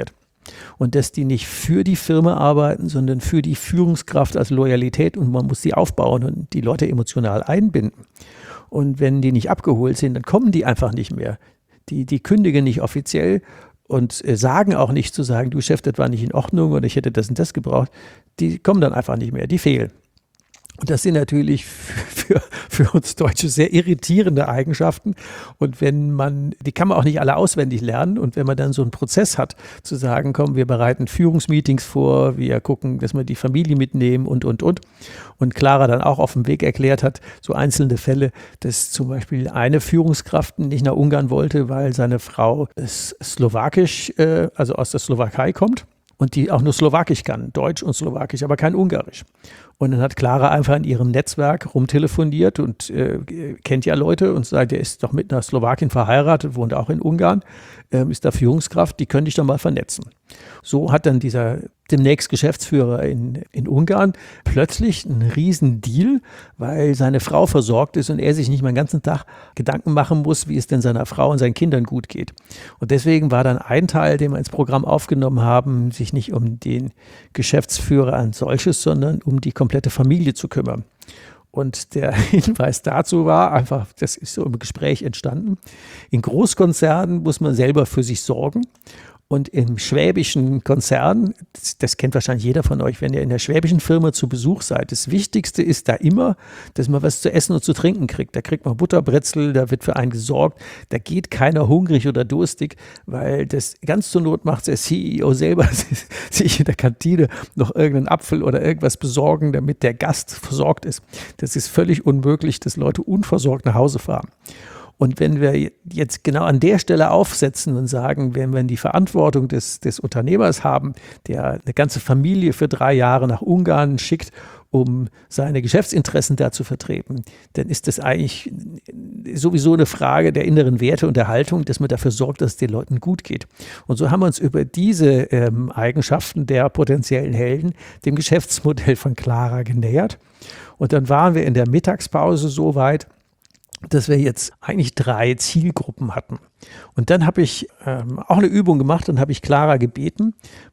und dass die nicht für die Firma arbeiten, sondern für die Führungskraft als Loyalität und man muss sie aufbauen und die Leute emotional einbinden. Und wenn die nicht abgeholt sind, dann kommen die einfach nicht mehr. Die, die kündigen nicht offiziell und äh, sagen auch nicht zu sagen, du Chef, das war nicht in Ordnung oder ich hätte das und das gebraucht. Die kommen dann einfach nicht mehr, die fehlen. Und das sind natürlich für, für uns Deutsche sehr irritierende Eigenschaften. Und wenn man, die kann man auch nicht alle auswendig lernen. Und wenn man dann so einen Prozess hat, zu sagen, komm, wir bereiten Führungsmeetings vor, wir gucken, dass wir die Familie mitnehmen und, und, und. Und Clara dann auch auf dem Weg erklärt hat, so einzelne Fälle, dass zum Beispiel eine Führungskraft nicht nach Ungarn wollte, weil seine Frau slowakisch, äh, also aus der Slowakei kommt. Und die auch nur Slowakisch kann, Deutsch und Slowakisch, aber kein Ungarisch. Und dann hat Clara einfach in ihrem Netzwerk rumtelefoniert und äh, kennt ja Leute und sagt, er ist doch mit einer Slowakin verheiratet, wohnt auch in Ungarn, äh, ist da Führungskraft, die könnte ich doch mal vernetzen. So hat dann dieser demnächst Geschäftsführer in, in Ungarn plötzlich einen riesen Deal, weil seine Frau versorgt ist und er sich nicht mal den ganzen Tag Gedanken machen muss, wie es denn seiner Frau und seinen Kindern gut geht. Und deswegen war dann ein Teil, den wir ins Programm aufgenommen haben, sich nicht um den Geschäftsführer als solches, sondern um die komplette Familie zu kümmern. Und der Hinweis dazu war einfach, das ist so im Gespräch entstanden, in Großkonzernen muss man selber für sich sorgen. Und im schwäbischen Konzern, das, das kennt wahrscheinlich jeder von euch, wenn ihr in der schwäbischen Firma zu Besuch seid, das Wichtigste ist da immer, dass man was zu essen und zu trinken kriegt. Da kriegt man Butterbrezel, da wird für einen gesorgt, da geht keiner hungrig oder durstig, weil das ganz zur Not macht der C E O selber, sich in der Kantine noch irgendeinen Apfel oder irgendwas besorgen, damit der Gast versorgt ist. Das ist völlig unmöglich, dass Leute unversorgt nach Hause fahren. Und wenn wir jetzt genau an der Stelle aufsetzen und sagen, wenn wir die Verantwortung des, des Unternehmers haben, der eine ganze Familie für drei Jahre nach Ungarn schickt, um seine Geschäftsinteressen da zu vertreten, dann ist das eigentlich sowieso eine Frage der inneren Werte und der Haltung, dass man dafür sorgt, dass es den Leuten gut geht. Und so haben wir uns über diese ähm, Eigenschaften der potenziellen Helden dem Geschäftsmodell von Clara genähert. Und dann waren wir in der Mittagspause so weit, dass wir jetzt eigentlich drei Zielgruppen hatten. Und dann habe ich ähm, auch eine Übung gemacht und habe ich Clara gebeten,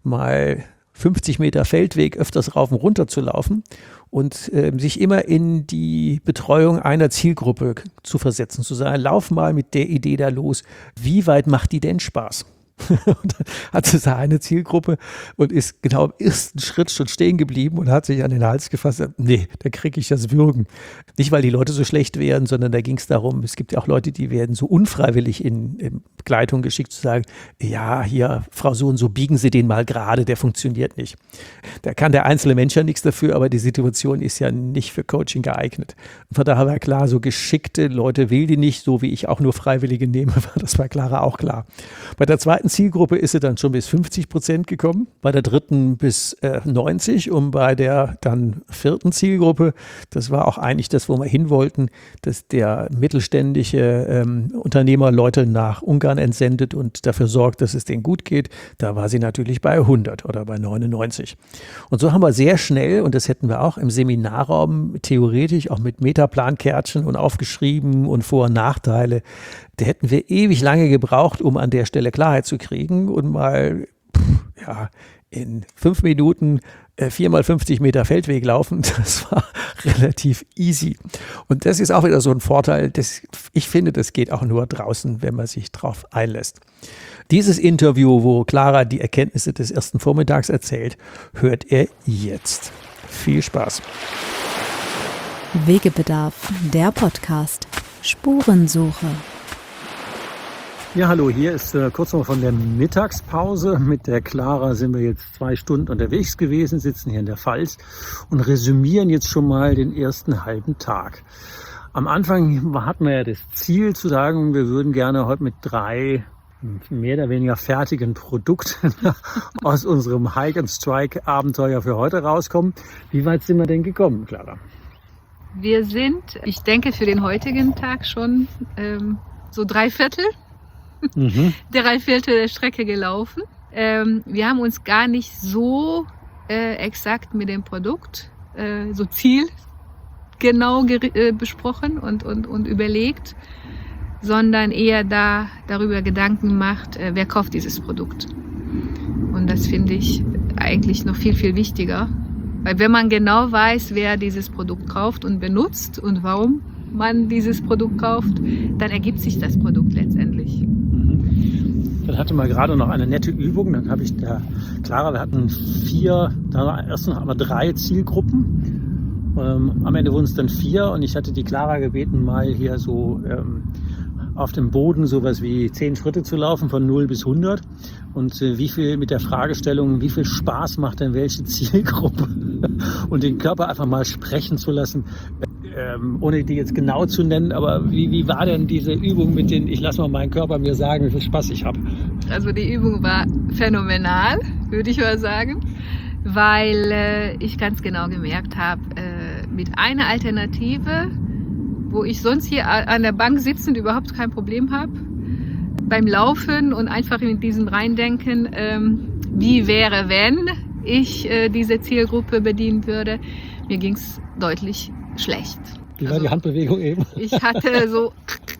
mal fünfzig Meter Feldweg öfters rauf und runter zu laufen und äh, sich immer in die Betreuung einer Zielgruppe zu versetzen, zu sagen, lauf mal mit der Idee da los, wie weit macht die denn Spaß? Und dann hat sie da eine Zielgruppe und ist genau im ersten Schritt schon stehen geblieben und hat sich an den Hals gefasst. Und gesagt, nee, da kriege ich das Würgen. Nicht, weil die Leute so schlecht wären, sondern da ging es darum, es gibt ja auch Leute, die werden so unfreiwillig in, in Begleitung geschickt, zu sagen, ja, hier, Frau so und so, biegen Sie den mal gerade, der funktioniert nicht. Da kann der einzelne Mensch ja nichts dafür, aber die Situation ist ja nicht für Coaching geeignet. Und von daher war klar, so geschickte Leute will die nicht, so wie ich auch nur Freiwillige nehme, war das bei Clara auch klar. Bei der zweiten Zielgruppe ist sie dann schon bis fünfzig Prozent gekommen, bei der dritten bis äh, neunzig und bei der dann vierten Zielgruppe, das war auch eigentlich das, wo wir hin wollten, dass der mittelständische ähm, Unternehmer Leute nach Ungarn entsendet und dafür sorgt, dass es denen gut geht. Da war sie natürlich bei hundert oder bei neunundneunzig. Und so haben wir sehr schnell, und das hätten wir auch im Seminarraum theoretisch auch mit Metaplankärtchen und aufgeschrieben und Vor- und Nachteile, da hätten wir ewig lange gebraucht, um an der Stelle Klarheit zu kriegen und mal pff, ja, in fünf Minuten äh, vier mal fünfzig Meter Feldweg laufen. Das war relativ easy. Und das ist auch wieder so ein Vorteil. Das, ich finde, das geht auch nur draußen, wenn man sich drauf einlässt. Dieses Interview, wo Clara die Erkenntnisse des ersten Vormittags erzählt, hört ihr jetzt. Viel Spaß. Wegebedarf, der Podcast. Spurensuche. Ja, hallo, hier ist äh, kurz noch von der Mittagspause. Mit der Clara sind wir jetzt zwei Stunden unterwegs gewesen, sitzen hier in der Pfalz und resümieren jetzt schon mal den ersten halben Tag. Am Anfang hatten wir ja das Ziel zu sagen, wir würden gerne heute mit drei mehr oder weniger fertigen Produkten aus unserem Hike-and-Strike-Abenteuer für heute rauskommen. Wie weit sind wir denn gekommen, Clara? Wir sind, ich denke, für den heutigen Tag schon ähm, so drei Viertel. Mhm. Drei Viertel der Strecke gelaufen. Ähm, wir haben uns gar nicht so äh, exakt mit dem Produkt, äh, so zielgenau äh, besprochen und, und, und überlegt, sondern eher da darüber Gedanken gemacht, äh, wer kauft dieses Produkt. Und Und das finde ich eigentlich noch viel, viel wichtiger. Weil wenn man genau weiß, wer dieses Produkt kauft und benutzt und warum man dieses Produkt kauft, dann ergibt sich das Produkt letztendlich. Dann hatte man gerade noch eine nette Übung. Dann habe ich der Clara, wir hatten vier, da war erst noch einmal drei Zielgruppen. Ähm, am Ende wurden es dann vier und ich hatte die Clara gebeten, mal hier so ähm, auf dem Boden sowas wie zehn Schritte zu laufen von null bis hundert und äh, wie viel mit der Fragestellung, wie viel Spaß macht denn welche Zielgruppe und den Körper einfach mal sprechen zu lassen, ähm, ohne die jetzt genau zu nennen, aber wie, wie war denn diese Übung mit den, ich lasse mal meinen Körper mir sagen, wie viel Spaß ich habe? Also die Übung war phänomenal, würde ich mal sagen, weil äh, ich ganz genau gemerkt habe, äh, mit einer Alternative, wo ich sonst hier an der Bank sitzend überhaupt kein Problem habe, beim Laufen und einfach in diesem Reindenken, ähm, wie wäre, wenn ich äh, diese Zielgruppe bedienen würde, mir ging es deutlich schlecht. Wie war also, die Handbewegung eben? Ich hatte so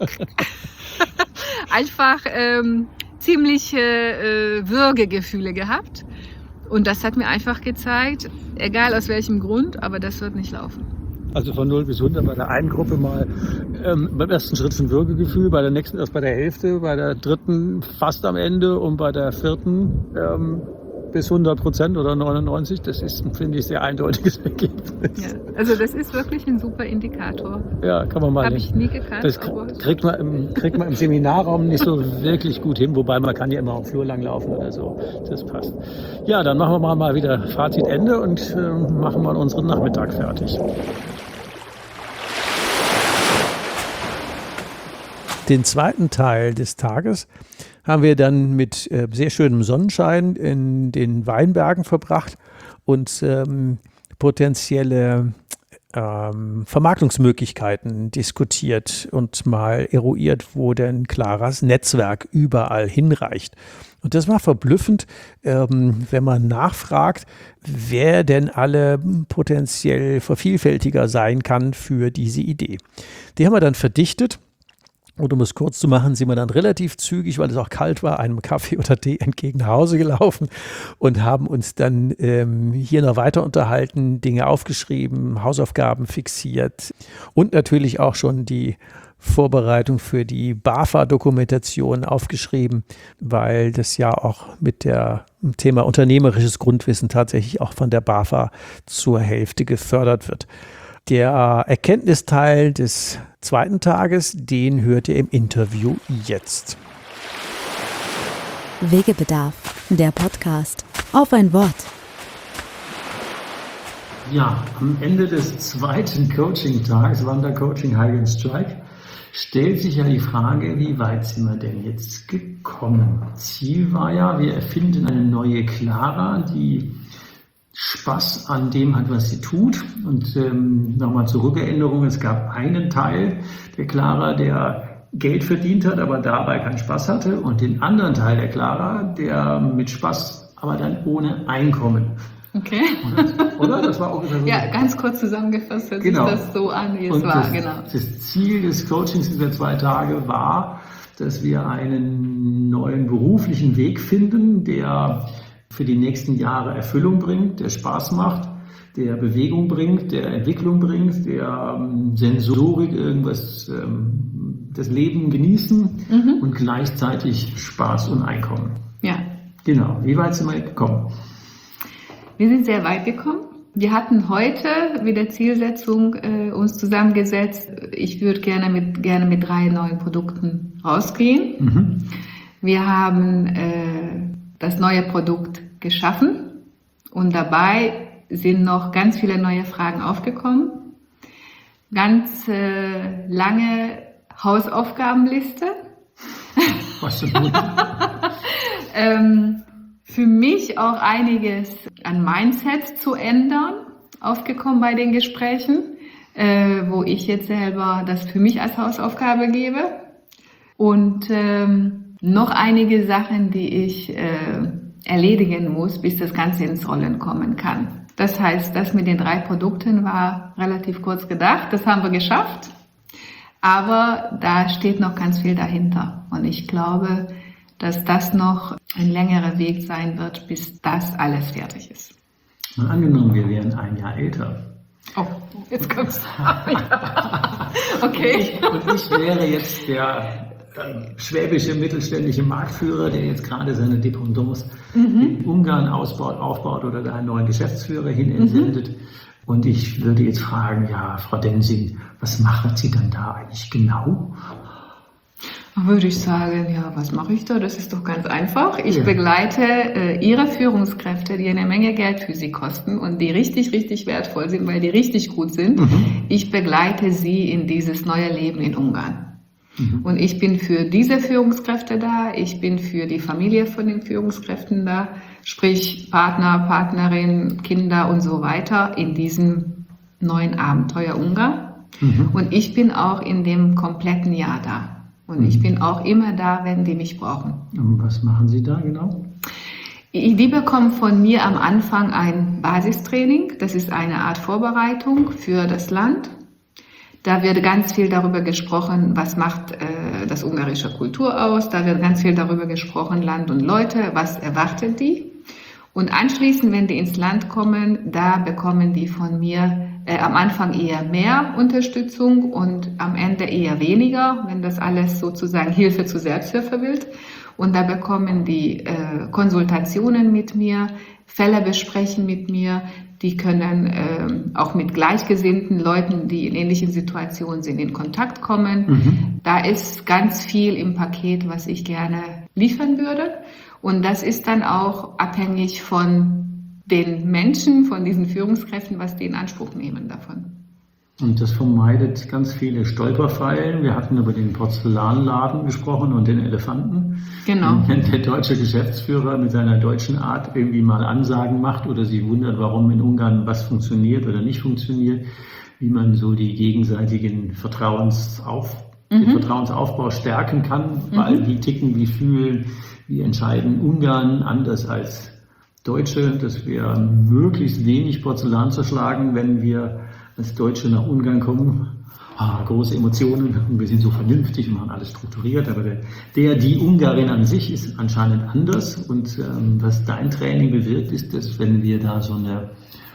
einfach ähm, ziemlich äh, Würgegefühle gehabt und das hat mir einfach gezeigt, egal aus welchem Grund, aber das wird nicht laufen. Also von null bis hundert bei der einen Gruppe mal ähm, beim ersten Schritt ein Würgegefühl, bei der nächsten erst bei der Hälfte, bei der dritten fast am Ende und bei der vierten ähm, bis hundert Prozent oder neunundneunzig. Das ist, finde ich, sehr eindeutiges Ergebnis. Ja, also das ist wirklich ein super Indikator. Ja, kann man mal. Habe ich nie gekannt. Das kriegt man, im, kriegt man im Seminarraum nicht so wirklich gut hin, wobei man kann ja immer am Flur lang laufen oder so. Das passt. Ja, dann machen wir mal wieder Fazit Ende und äh, machen mal unseren Nachmittag fertig. Den zweiten Teil des Tages haben wir dann mit äh, sehr schönem Sonnenschein in den Weinbergen verbracht und ähm, potenzielle ähm, Vermarktungsmöglichkeiten diskutiert und mal eruiert, wo denn Claras Netzwerk überall hinreicht. Und das war verblüffend, ähm, wenn man nachfragt, wer denn alle potenziell Vervielfältiger sein kann für diese Idee. Die haben wir dann verdichtet. Und um es kurz zu machen, sind wir dann relativ zügig, weil es auch kalt war, einem Kaffee oder Tee entgegen nach Hause gelaufen und haben uns dann ähm, hier noch weiter unterhalten, Dinge aufgeschrieben, Hausaufgaben fixiert und natürlich auch schon die Vorbereitung für die BAFA-Dokumentation aufgeschrieben, weil das ja auch mit dem Thema unternehmerisches Grundwissen tatsächlich auch von der BAFA zur Hälfte gefördert wird. Der Erkenntnisteil des zweiten Tages, den hört ihr im Interview jetzt. Wegebedarf, der Podcast. Auf ein Wort. Ja, am Ende des zweiten Coaching-Tags, Wandercoaching Hike Strike, stellt sich ja die Frage, wie weit sind wir denn jetzt gekommen? Ziel war ja, wir erfinden eine neue Clara, die Spaß an dem hat, was sie tut. Und ähm, nochmal zur Rückerinnerung, es gab einen Teil der Clara, der Geld verdient hat, aber dabei keinen Spaß hatte. Und den anderen Teil der Clara, der mit Spaß, aber dann ohne Einkommen. Okay. Oder? Oder? Das war auch so. Ja, ganz kurz zusammengefasst hört genau. sich das so an, wie es Und war. Das, genau. das Ziel des Coachings dieser zwei Tage war, dass wir einen neuen beruflichen Weg finden, der für die nächsten Jahre Erfüllung bringt, der Spaß macht, der Bewegung bringt, der Entwicklung bringt, der ähm, Sensorik, irgendwas, ähm, das Leben genießen mhm. und gleichzeitig Spaß und Einkommen. Ja. Genau. Wie weit sind wir gekommen? Wir sind sehr weit gekommen. Wir hatten heute mit der Zielsetzung äh, uns zusammengesetzt. Ich würde gerne mit, gerne mit drei neuen Produkten rausgehen. Mhm. Wir haben äh, das neue Produkt geschaffen und dabei sind noch ganz viele neue Fragen aufgekommen. Ganz äh, lange Hausaufgabenliste. Was für gut. ähm, für mich auch einiges an Mindset zu ändern, aufgekommen bei den Gesprächen, äh, wo ich jetzt selber das für mich als Hausaufgabe gebe. Und ähm, noch einige Sachen, die ich äh, erledigen muss, bis das Ganze ins Rollen kommen kann. Das heißt, das mit den drei Produkten war relativ kurz gedacht. Das haben wir geschafft. Aber da steht noch ganz viel dahinter. Und ich glaube, dass das noch ein längerer Weg sein wird, bis das alles fertig ist. Mal angenommen, wir wären ein Jahr älter. Oh, jetzt kommst du. Okay. Und ich, und ich wäre jetzt der äh, schwäbische mittelständische Marktführer, der jetzt gerade seine Dependance mhm. in Ungarn ausbaut, aufbaut oder da einen neuen Geschäftsführer hin entsendet. Mhm. Und ich würde jetzt fragen, ja, Frau Densing, was machen Sie dann da eigentlich genau? Würde ich sagen, ja, was mache ich da? Das ist doch ganz einfach. Ich ja. begleite äh, Ihre Führungskräfte, die eine Menge Geld für Sie kosten und die richtig, richtig wertvoll sind, weil die richtig gut sind. Mhm. Ich begleite Sie in dieses neue Leben in Ungarn. Mhm. Und ich bin für diese Führungskräfte da, ich bin für die Familie von den Führungskräften da, sprich Partner, Partnerin, Kinder und so weiter in diesem neuen Abenteuer Ungarn. Mhm. Und ich bin auch in dem kompletten Jahr da. Und ich bin auch immer da, wenn die mich brauchen. Und was machen Sie da genau? Die bekommen von mir am Anfang ein Basistraining. Das ist eine Art Vorbereitung für das Land. Da wird ganz viel darüber gesprochen, was macht äh, das ungarische Kultur aus. Da wird ganz viel darüber gesprochen, Land und Leute, was erwartet die. Und anschließend, wenn die ins Land kommen, da bekommen die von mir äh, am Anfang eher mehr Unterstützung und am Ende eher weniger, wenn das alles sozusagen Hilfe zur Selbsthilfe wird. Und da bekommen die äh, Konsultationen mit mir, Fälle besprechen mit mir. Die können äh, auch mit gleichgesinnten Leuten, die in ähnlichen Situationen sind, in Kontakt kommen. Mhm. Da ist ganz viel im Paket, was ich gerne liefern würde. Und das ist dann auch abhängig von den Menschen, von diesen Führungskräften, was die in Anspruch nehmen davon. Und das vermeidet ganz viele Stolperfallen. Wir hatten über den Porzellanladen gesprochen und den Elefanten. Genau. Wenn der deutsche Geschäftsführer mit seiner deutschen Art irgendwie mal Ansagen macht oder sich wundert, warum in Ungarn was funktioniert oder nicht funktioniert, wie man so die gegenseitigen Vertrauensauf, mhm. den Vertrauensaufbau stärken kann, weil mhm. wie ticken, wie fühlen, wie entscheiden Ungarn anders als Deutsche, dass wir möglichst wenig Porzellan zerschlagen, wenn wir als Deutsche nach Ungarn kommen. Ah, große Emotionen und wir sind so vernünftig und machen alles strukturiert, aber der, der die Ungarin an sich ist anscheinend anders. Und ähm, was dein Training bewirkt, ist, dass wenn wir da so eine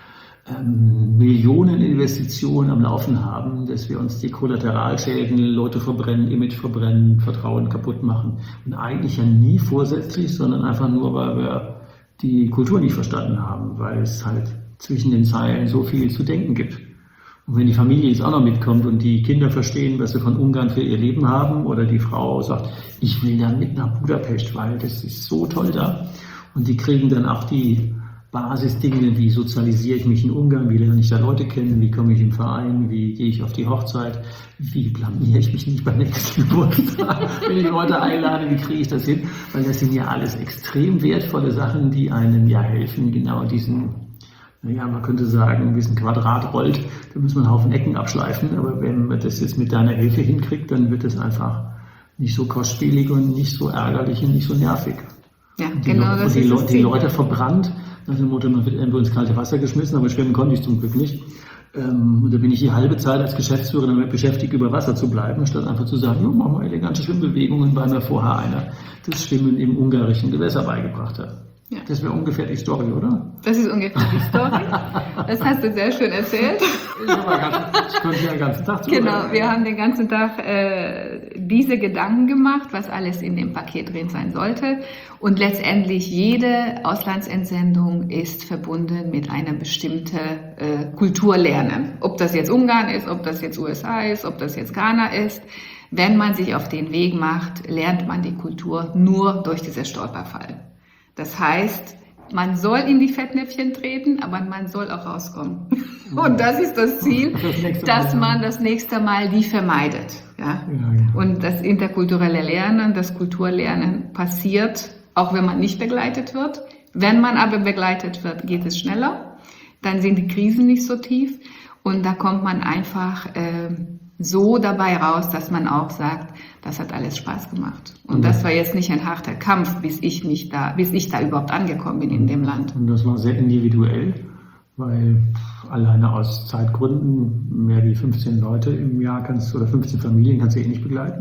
ähm, Millioneninvestition am Laufen haben, dass wir uns die Kollateralschäden, Leute verbrennen, Image verbrennen, Vertrauen kaputt machen. Und eigentlich ja nie vorsätzlich, sondern einfach nur, weil wir die Kultur nicht verstanden haben, weil es halt zwischen den Zeilen so viel zu denken gibt. Und wenn die Familie jetzt auch noch mitkommt und die Kinder verstehen, was sie von Ungarn für ihr Leben haben, oder die Frau sagt, ich will da mit nach Budapest, weil das ist so toll da. Und die kriegen dann auch die Basisdinge, wie sozialisiere ich mich in Ungarn, wie lerne ich da Leute kennen, wie komme ich im Verein, wie gehe ich auf die Hochzeit, wie blamiere ich mich nicht beim nächsten Geburtstag, wenn ich Leute einlade, wie kriege ich das hin? Weil das sind ja alles extrem wertvolle Sachen, die einem ja helfen, genau diesen, naja, man könnte sagen, wie es ein Quadrat rollt, da muss man einen Haufen Ecken abschleifen, aber wenn man das jetzt mit deiner Hilfe hinkriegt, dann wird es einfach nicht so kostspielig und nicht so ärgerlich und nicht so nervig. Ja, genau, Le- das und die, ist Le- das die Ziel. Leute verbrannt, nach dem Motto, man wird irgendwo ins kalte Wasser geschmissen, aber schwimmen konnte ich zum Glück nicht. Ähm, und da bin ich die halbe Zeit als Geschäftsführer damit beschäftigt, über Wasser zu bleiben, statt einfach zu sagen, jo, machen wir elegante Schwimmbewegungen, weil mir vorher einer das Schwimmen im ungarischen Gewässer beigebracht hat. Ja. Das wäre ungefähr die Story, oder? Das ist ungefähr die Story. Das hast du sehr schön erzählt. Ich, ich konnte ja den ganzen Tag zuhören. Genau, wir haben den ganzen Tag äh, diese Gedanken gemacht, was alles in dem Paket drin sein sollte. Und letztendlich jede Auslandsentsendung ist verbunden mit einer bestimmten äh, Kulturlernen. Ob das jetzt Ungarn ist, ob das jetzt U S A ist, ob das jetzt Ghana ist. Wenn man sich auf den Weg macht, lernt man die Kultur nur durch diese Stolperfallen. Das heißt, man soll in die Fettnäpfchen treten, aber man soll auch rauskommen. Und das ist das Ziel, das dass man das nächste Mal die vermeidet. Ja? Ja, genau. Und das interkulturelle Lernen, das Kulturlernen passiert, auch wenn man nicht begleitet wird. Wenn man aber begleitet wird, geht es schneller. Dann sind die Krisen nicht so tief. Und da kommt man einfach äh, so dabei raus, dass man auch sagt, das hat alles Spaß gemacht. Und das war jetzt nicht ein harter Kampf, bis ich mich da, bis ich da überhaupt angekommen bin in dem Land. Und das war sehr individuell, weil alleine aus Zeitgründen mehr wie fünfzehn Leute im Jahr kannst du, oder fünfzehn Familien kannst du eh nicht begleiten.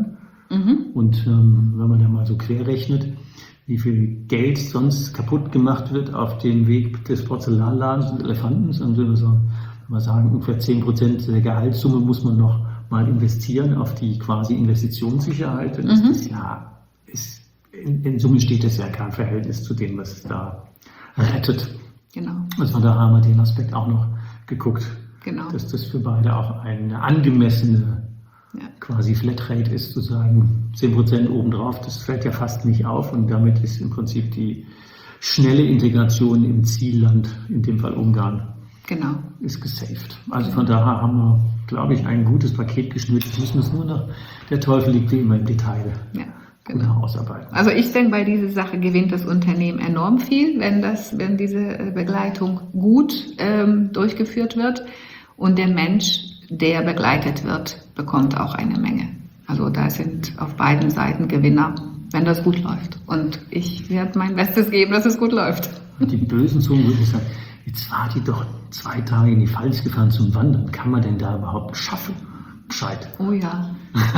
Mhm. Und ähm, wenn man da mal so quer rechnet, wie viel Geld sonst kaputt gemacht wird auf dem Weg des Porzellanladens und Elefantens, dann würde man sagen, wenn wir sagen, ungefähr zehn Prozent der Gehaltssumme muss man noch mal investieren auf die quasi Investitionssicherheit. Und das Mhm. ist ja, ist, in, in Summe steht das ja kein Verhältnis zu dem, was es da rettet. Genau, Also von daher haben wir den Aspekt auch noch geguckt, genau. dass das für beide auch eine angemessene Ja. quasi Flatrate ist, zu sagen, zehn Prozent obendrauf, das fällt ja fast nicht auf und damit ist im Prinzip die schnelle Integration im Zielland, in dem Fall Ungarn, Genau. ist gesaved. Also von daher haben wir, glaube ich, ein gutes Paket geschnürt. Jetzt müssen wir es nur noch, der Teufel liegt wie immer im Detail, Ja, genau, genau. ausarbeiten. Also ich denke, bei dieser Sache gewinnt das Unternehmen enorm viel, wenn das, wenn diese Begleitung gut ähm, durchgeführt wird und der Mensch, der begleitet wird, bekommt auch eine Menge. Also da sind auf beiden Seiten Gewinner, wenn das gut läuft. Und ich werde mein Bestes geben, dass es gut läuft. Und die bösen Zungen würden sagen, jetzt war die doch zwei Tage in die Pfalz gefahren zum Wandern. Kann man denn da überhaupt schaffen? Bescheid. Oh ja.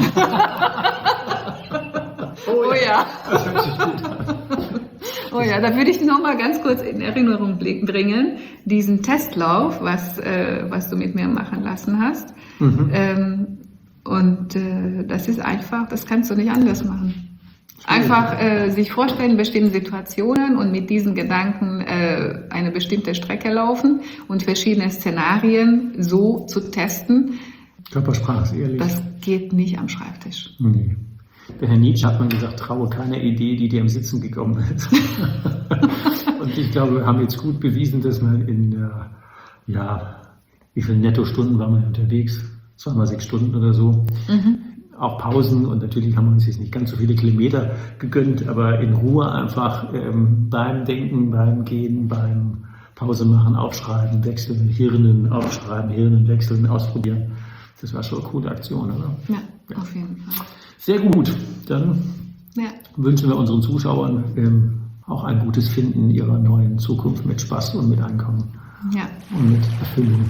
Oh ja. Das hört sich gut an. Oh ja, da würde ich noch mal ganz kurz in Erinnerung bringen, diesen Testlauf, was, äh, was du mit mir machen lassen hast. Mhm. Ähm, und äh, das ist einfach, das kannst du nicht anders machen. Einfach äh, sich vorstellen, bestimmte Situationen und mit diesen Gedanken äh, eine bestimmte Strecke laufen und verschiedene Szenarien so zu testen. Körpersprache ist ehrlich. Das geht nicht am Schreibtisch. Nee. Der Herr Nietzsche hat mal gesagt, traue keiner Idee, die dir im Sitzen gekommen ist. Und ich glaube, wir haben jetzt gut bewiesen, dass man in, äh, ja, wie viele Nettostunden waren wir unterwegs? Zweimal sechs Stunden oder so. Mhm. Auch Pausen und natürlich haben wir uns jetzt nicht ganz so viele Kilometer gegönnt, aber in Ruhe einfach ähm, beim Denken, beim Gehen, beim Pause machen, aufschreiben, wechseln, Hirnen, aufschreiben, Hirnen, wechseln, ausprobieren. Das war schon eine coole Aktion, oder? Ja, ja, auf jeden Fall. Sehr gut. Dann Ja. wünschen wir unseren Zuschauern ähm, auch ein gutes Finden ihrer neuen Zukunft mit Spaß und mit Einkommen Ja. und mit Erfüllung.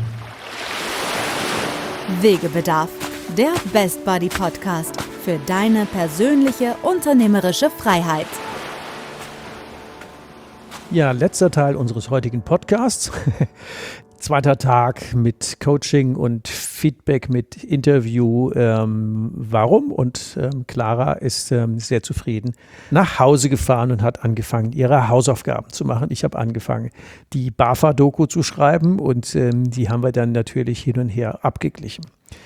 Wegebedarf, der Best Buddy Podcast für deine persönliche unternehmerische Freiheit. Ja, letzter Teil unseres heutigen Podcasts. Zweiter Tag mit Coaching und Feedback, mit Interview. Ähm, warum? Und ähm, Clara ist ähm, sehr zufrieden nach Hause gefahren und hat angefangen, ihre Hausaufgaben zu machen. Ich habe angefangen, die BAFA-Doku zu schreiben und ähm, die haben wir dann natürlich hin und her abgeglichen.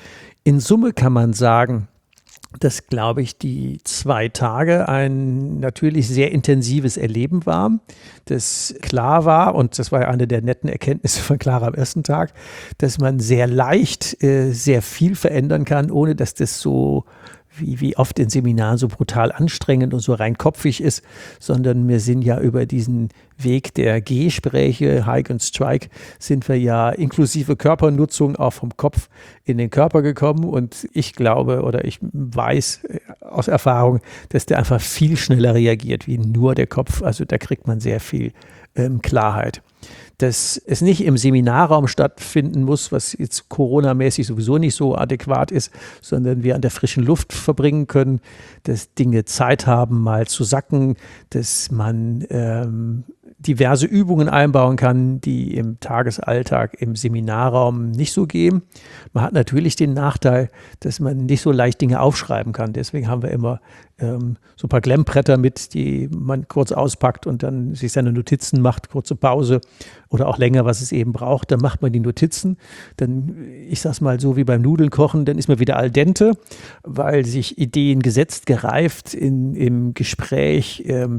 In Summe kann man sagen, dass, glaube ich, die zwei Tage ein natürlich sehr intensives Erleben war, das klar war, und das war ja eine der netten Erkenntnisse von Clara am ersten Tag, dass man sehr leicht äh, sehr viel verändern kann, ohne dass das so wie, wie oft in Seminaren so brutal anstrengend und so rein kopfig ist, sondern wir sind ja über diesen Weg der Gespräche, Hike und Strike, sind wir ja inklusive Körpernutzung auch vom Kopf in den Körper gekommen und ich glaube oder ich weiß aus Erfahrung, dass der einfach viel schneller reagiert wie nur der Kopf, also da kriegt man sehr viel ähm, Klarheit. Dass es nicht im Seminarraum stattfinden muss, was jetzt Corona-mäßig sowieso nicht so adäquat ist, sondern wir an der frischen Luft verbringen können, dass Dinge Zeit haben, mal zu sacken, dass man ähm, diverse Übungen einbauen kann, die im Tagesalltag im Seminarraum nicht so gehen. Man hat natürlich den Nachteil, dass man nicht so leicht Dinge aufschreiben kann. Deswegen haben wir immer ähm, so ein paar Klemmbretter mit, die man kurz auspackt und dann sich seine Notizen macht, kurze Pause oder auch länger, was es eben braucht. Dann macht man die Notizen. Dann, ich sag's mal so wie beim Nudeln kochen, dann ist man wieder al dente, weil sich Ideen gesetzt, gereift in, im Gespräch ähm,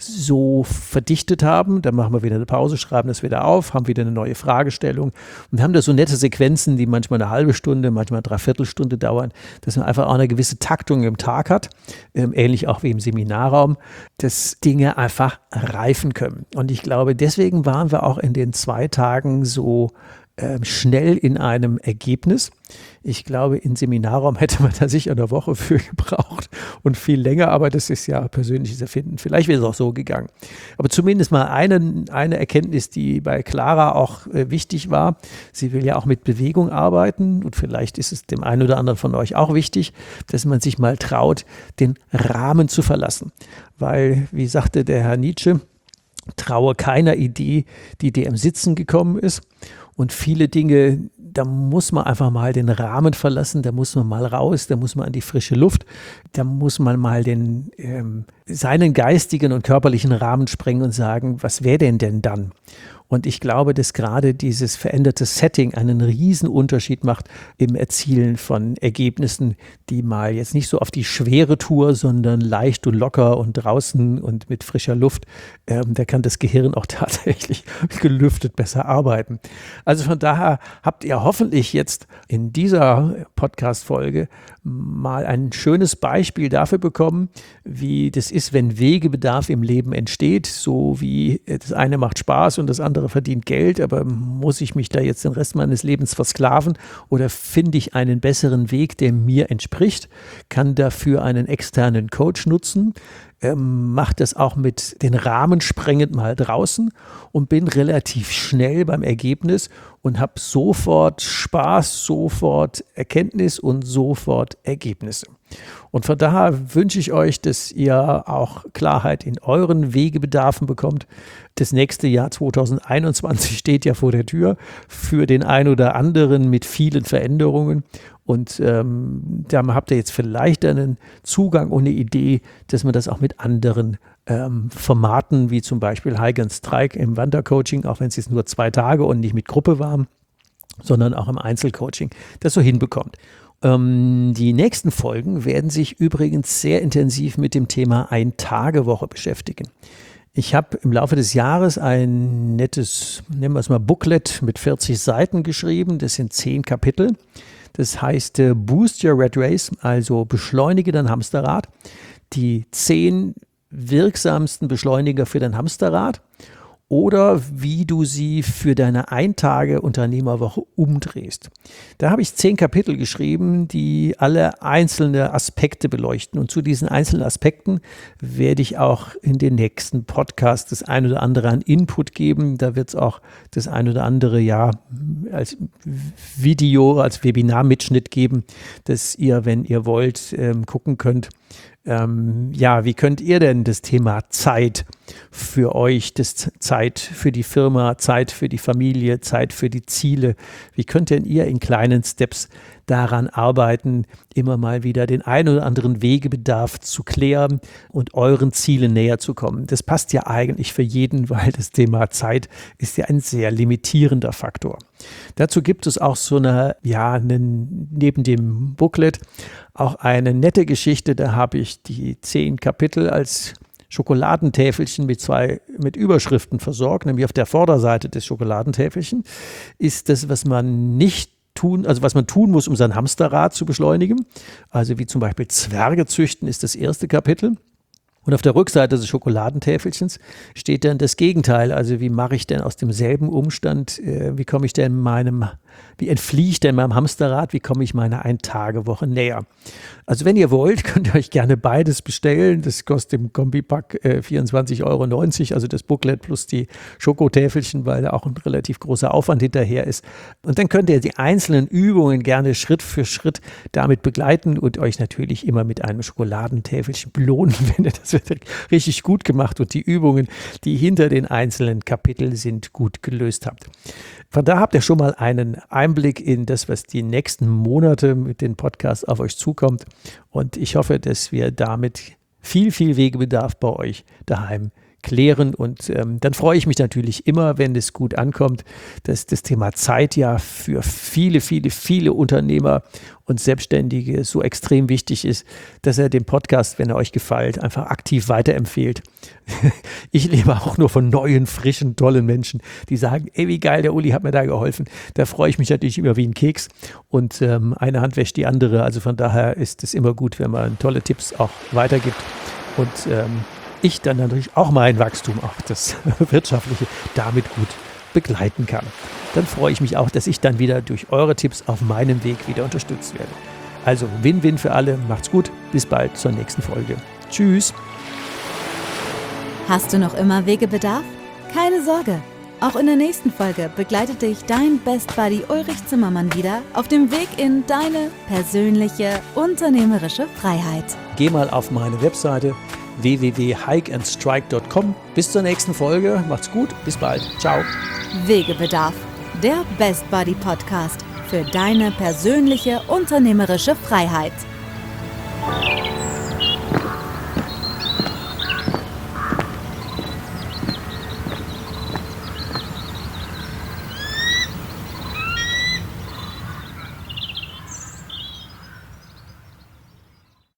so verdichtet haben. Dann machen wir wieder eine Pause, schreiben das wieder auf, haben wieder eine neue Fragestellung und haben da so nette Sequenzen, die manchmal eine halbe Stunde, manchmal eine Dreiviertelstunde dauern, dass man einfach auch eine gewisse Taktung im Tag hat, ähm, ähnlich auch wie im Seminarraum, dass Dinge einfach reifen können. Und ich glaube, deswegen waren wir auch in den zwei Tagen so äh, schnell in einem Ergebnis. Ich glaube, in Seminarraum hätte man da sicher eine Woche für gebraucht und viel länger, aber das ist ja persönliches Erfinden. Vielleicht wäre es auch so gegangen. Aber zumindest mal eine, eine Erkenntnis, die bei Clara auch äh, wichtig war. Sie will ja auch mit Bewegung arbeiten und vielleicht ist es dem einen oder anderen von euch auch wichtig, dass man sich mal traut, den Rahmen zu verlassen. Weil, wie sagte der Herr Nietzsche, traue keiner Idee, die dir im Sitzen gekommen ist. Und viele Dinge, da muss man einfach mal den Rahmen verlassen, da muss man mal raus, da muss man an die frische Luft, da muss man mal den, ähm, seinen geistigen und körperlichen Rahmen sprengen und sagen, was wäre denn denn dann? Und ich glaube, dass gerade dieses veränderte Setting einen riesen Unterschied macht im Erzielen von Ergebnissen, die mal jetzt nicht so auf die schwere Tour, sondern leicht und locker und draußen und mit frischer Luft, ähm, da kann das Gehirn auch tatsächlich gelüftet besser arbeiten. Also von daher habt ihr hoffentlich jetzt in dieser Podcast-Folge mal ein schönes Beispiel dafür bekommen, wie das ist, wenn Wegebedarf im Leben entsteht, so wie das eine macht Spaß und das andere verdient Geld, aber muss ich mich da jetzt den Rest meines Lebens versklaven oder finde ich einen besseren Weg, der mir entspricht, kann dafür einen externen Coach nutzen, ähm, mache das auch mit den Rahmen sprengend mal draußen und bin relativ schnell beim Ergebnis und habe sofort Spaß, sofort Erkenntnis und sofort Ergebnisse. Und von daher wünsche ich euch, dass ihr auch Klarheit in euren Wegebedarfen bekommt. Das nächste Jahr zweitausendeinundzwanzig steht ja vor der Tür für den einen oder anderen mit vielen Veränderungen. Und ähm, da habt ihr jetzt vielleicht einen Zugang und eine Idee, dass man das auch mit anderen ähm, Formaten, wie zum Beispiel Hike and Strike im Wandercoaching, auch wenn es jetzt nur zwei Tage und nicht mit Gruppe war, sondern auch im Einzelcoaching, das so hinbekommt. Ähm, die nächsten Folgen werden sich übrigens sehr intensiv mit dem Thema Ein-Tage-Woche beschäftigen. Ich habe im Laufe des Jahres ein nettes, nennen wir es mal Booklet mit vierzig Seiten geschrieben. Das sind zehn Kapitel. Das heißt äh, Boost Your Red Race, also beschleunige dein Hamsterrad. Die zehn wirksamsten Beschleuniger für dein Hamsterrad oder wie du sie für deine Ein-Tage-Unternehmerwoche umdrehst. Da habe ich zehn Kapitel geschrieben, die alle einzelne Aspekte beleuchten. Und zu diesen einzelnen Aspekten werde ich auch in den nächsten Podcasts das ein oder andere an Input geben. Da wird es auch das ein oder andere ja als Video, als Webinar-Mitschnitt geben, dass ihr, wenn ihr wollt, ähm, gucken könnt, Ähm, ja, wie könnt ihr denn das Thema Zeit für euch, das Zeit für die Firma, Zeit für die Familie, Zeit für die Ziele, wie könnt denn ihr in kleinen Steps daran arbeiten, immer mal wieder den einen oder anderen Wegebedarf zu klären und euren Zielen näher zu kommen? Das passt ja eigentlich für jeden, weil das Thema Zeit ist ja ein sehr limitierender Faktor. Dazu gibt es auch so eine, ja, einen, neben dem Booklet auch eine nette Geschichte. Da habe ich die zehn Kapitel als Schokoladentäfelchen mit zwei mit Überschriften versorgt, nämlich auf der Vorderseite des Schokoladentäfelchen ist das, was man nicht tun, also was man tun muss, um sein Hamsterrad zu beschleunigen. Also wie zum Beispiel Zwerge züchten ist das erste Kapitel. Und auf der Rückseite des Schokoladentäfelchens steht dann das Gegenteil. Also wie mache ich denn aus demselben Umstand, äh, wie komme ich denn meinem, wie entfliehe ich denn meinem Hamsterrad, wie komme ich meiner Ein-Tage-Woche näher? Also wenn ihr wollt, könnt ihr euch gerne beides bestellen. Das kostet im Kombipack äh, vierundzwanzig Euro neunzig, also das Booklet plus die Schokotäfelchen, weil da auch ein relativ großer Aufwand hinterher ist. Und dann könnt ihr die einzelnen Übungen gerne Schritt für Schritt damit begleiten und euch natürlich immer mit einem Schokoladentäfelchen belohnen, wenn ihr das wird richtig gut gemacht und die Übungen, die hinter den einzelnen Kapiteln sind, gut gelöst habt. Von da habt ihr schon mal einen Einblick in das, was die nächsten Monate mit den Podcasts auf euch zukommt. Und ich hoffe, dass wir damit viel, viel Wegebedarf bei euch daheim klären. Und ähm, dann freue ich mich natürlich immer, wenn es gut ankommt, dass das Thema Zeit ja für viele, viele, viele Unternehmer und Selbstständige so extrem wichtig ist, dass er den Podcast, wenn er euch gefällt, einfach aktiv weiterempfehlt. Ich lebe auch nur von neuen, frischen, tollen Menschen, die sagen, ey, wie geil, der Uli hat mir da geholfen. Da freue ich mich natürlich immer wie ein Keks und ähm, eine Hand wäscht die andere. Also von daher ist es immer gut, wenn man tolle Tipps auch weitergibt und ähm, ich dann natürlich auch mein Wachstum, auch das wirtschaftliche, damit gut begleiten kann. Dann freue ich mich auch, dass ich dann wieder durch eure Tipps auf meinem Weg wieder unterstützt werde. Also Win-Win für alle, macht's gut, bis bald zur nächsten Folge. Tschüss! Hast du noch immer Wegebedarf? Keine Sorge! Auch in der nächsten Folge begleitet dich dein Best Buddy Ulrich Zimmermann wieder auf dem Weg in deine persönliche unternehmerische Freiheit. Geh mal auf meine Webseite w w w punkt hike and strike punkt com. Bis zur nächsten Folge. Macht's gut. Bis bald. Ciao. Wegebedarf, der Best Buddy Podcast für deine persönliche unternehmerische Freiheit.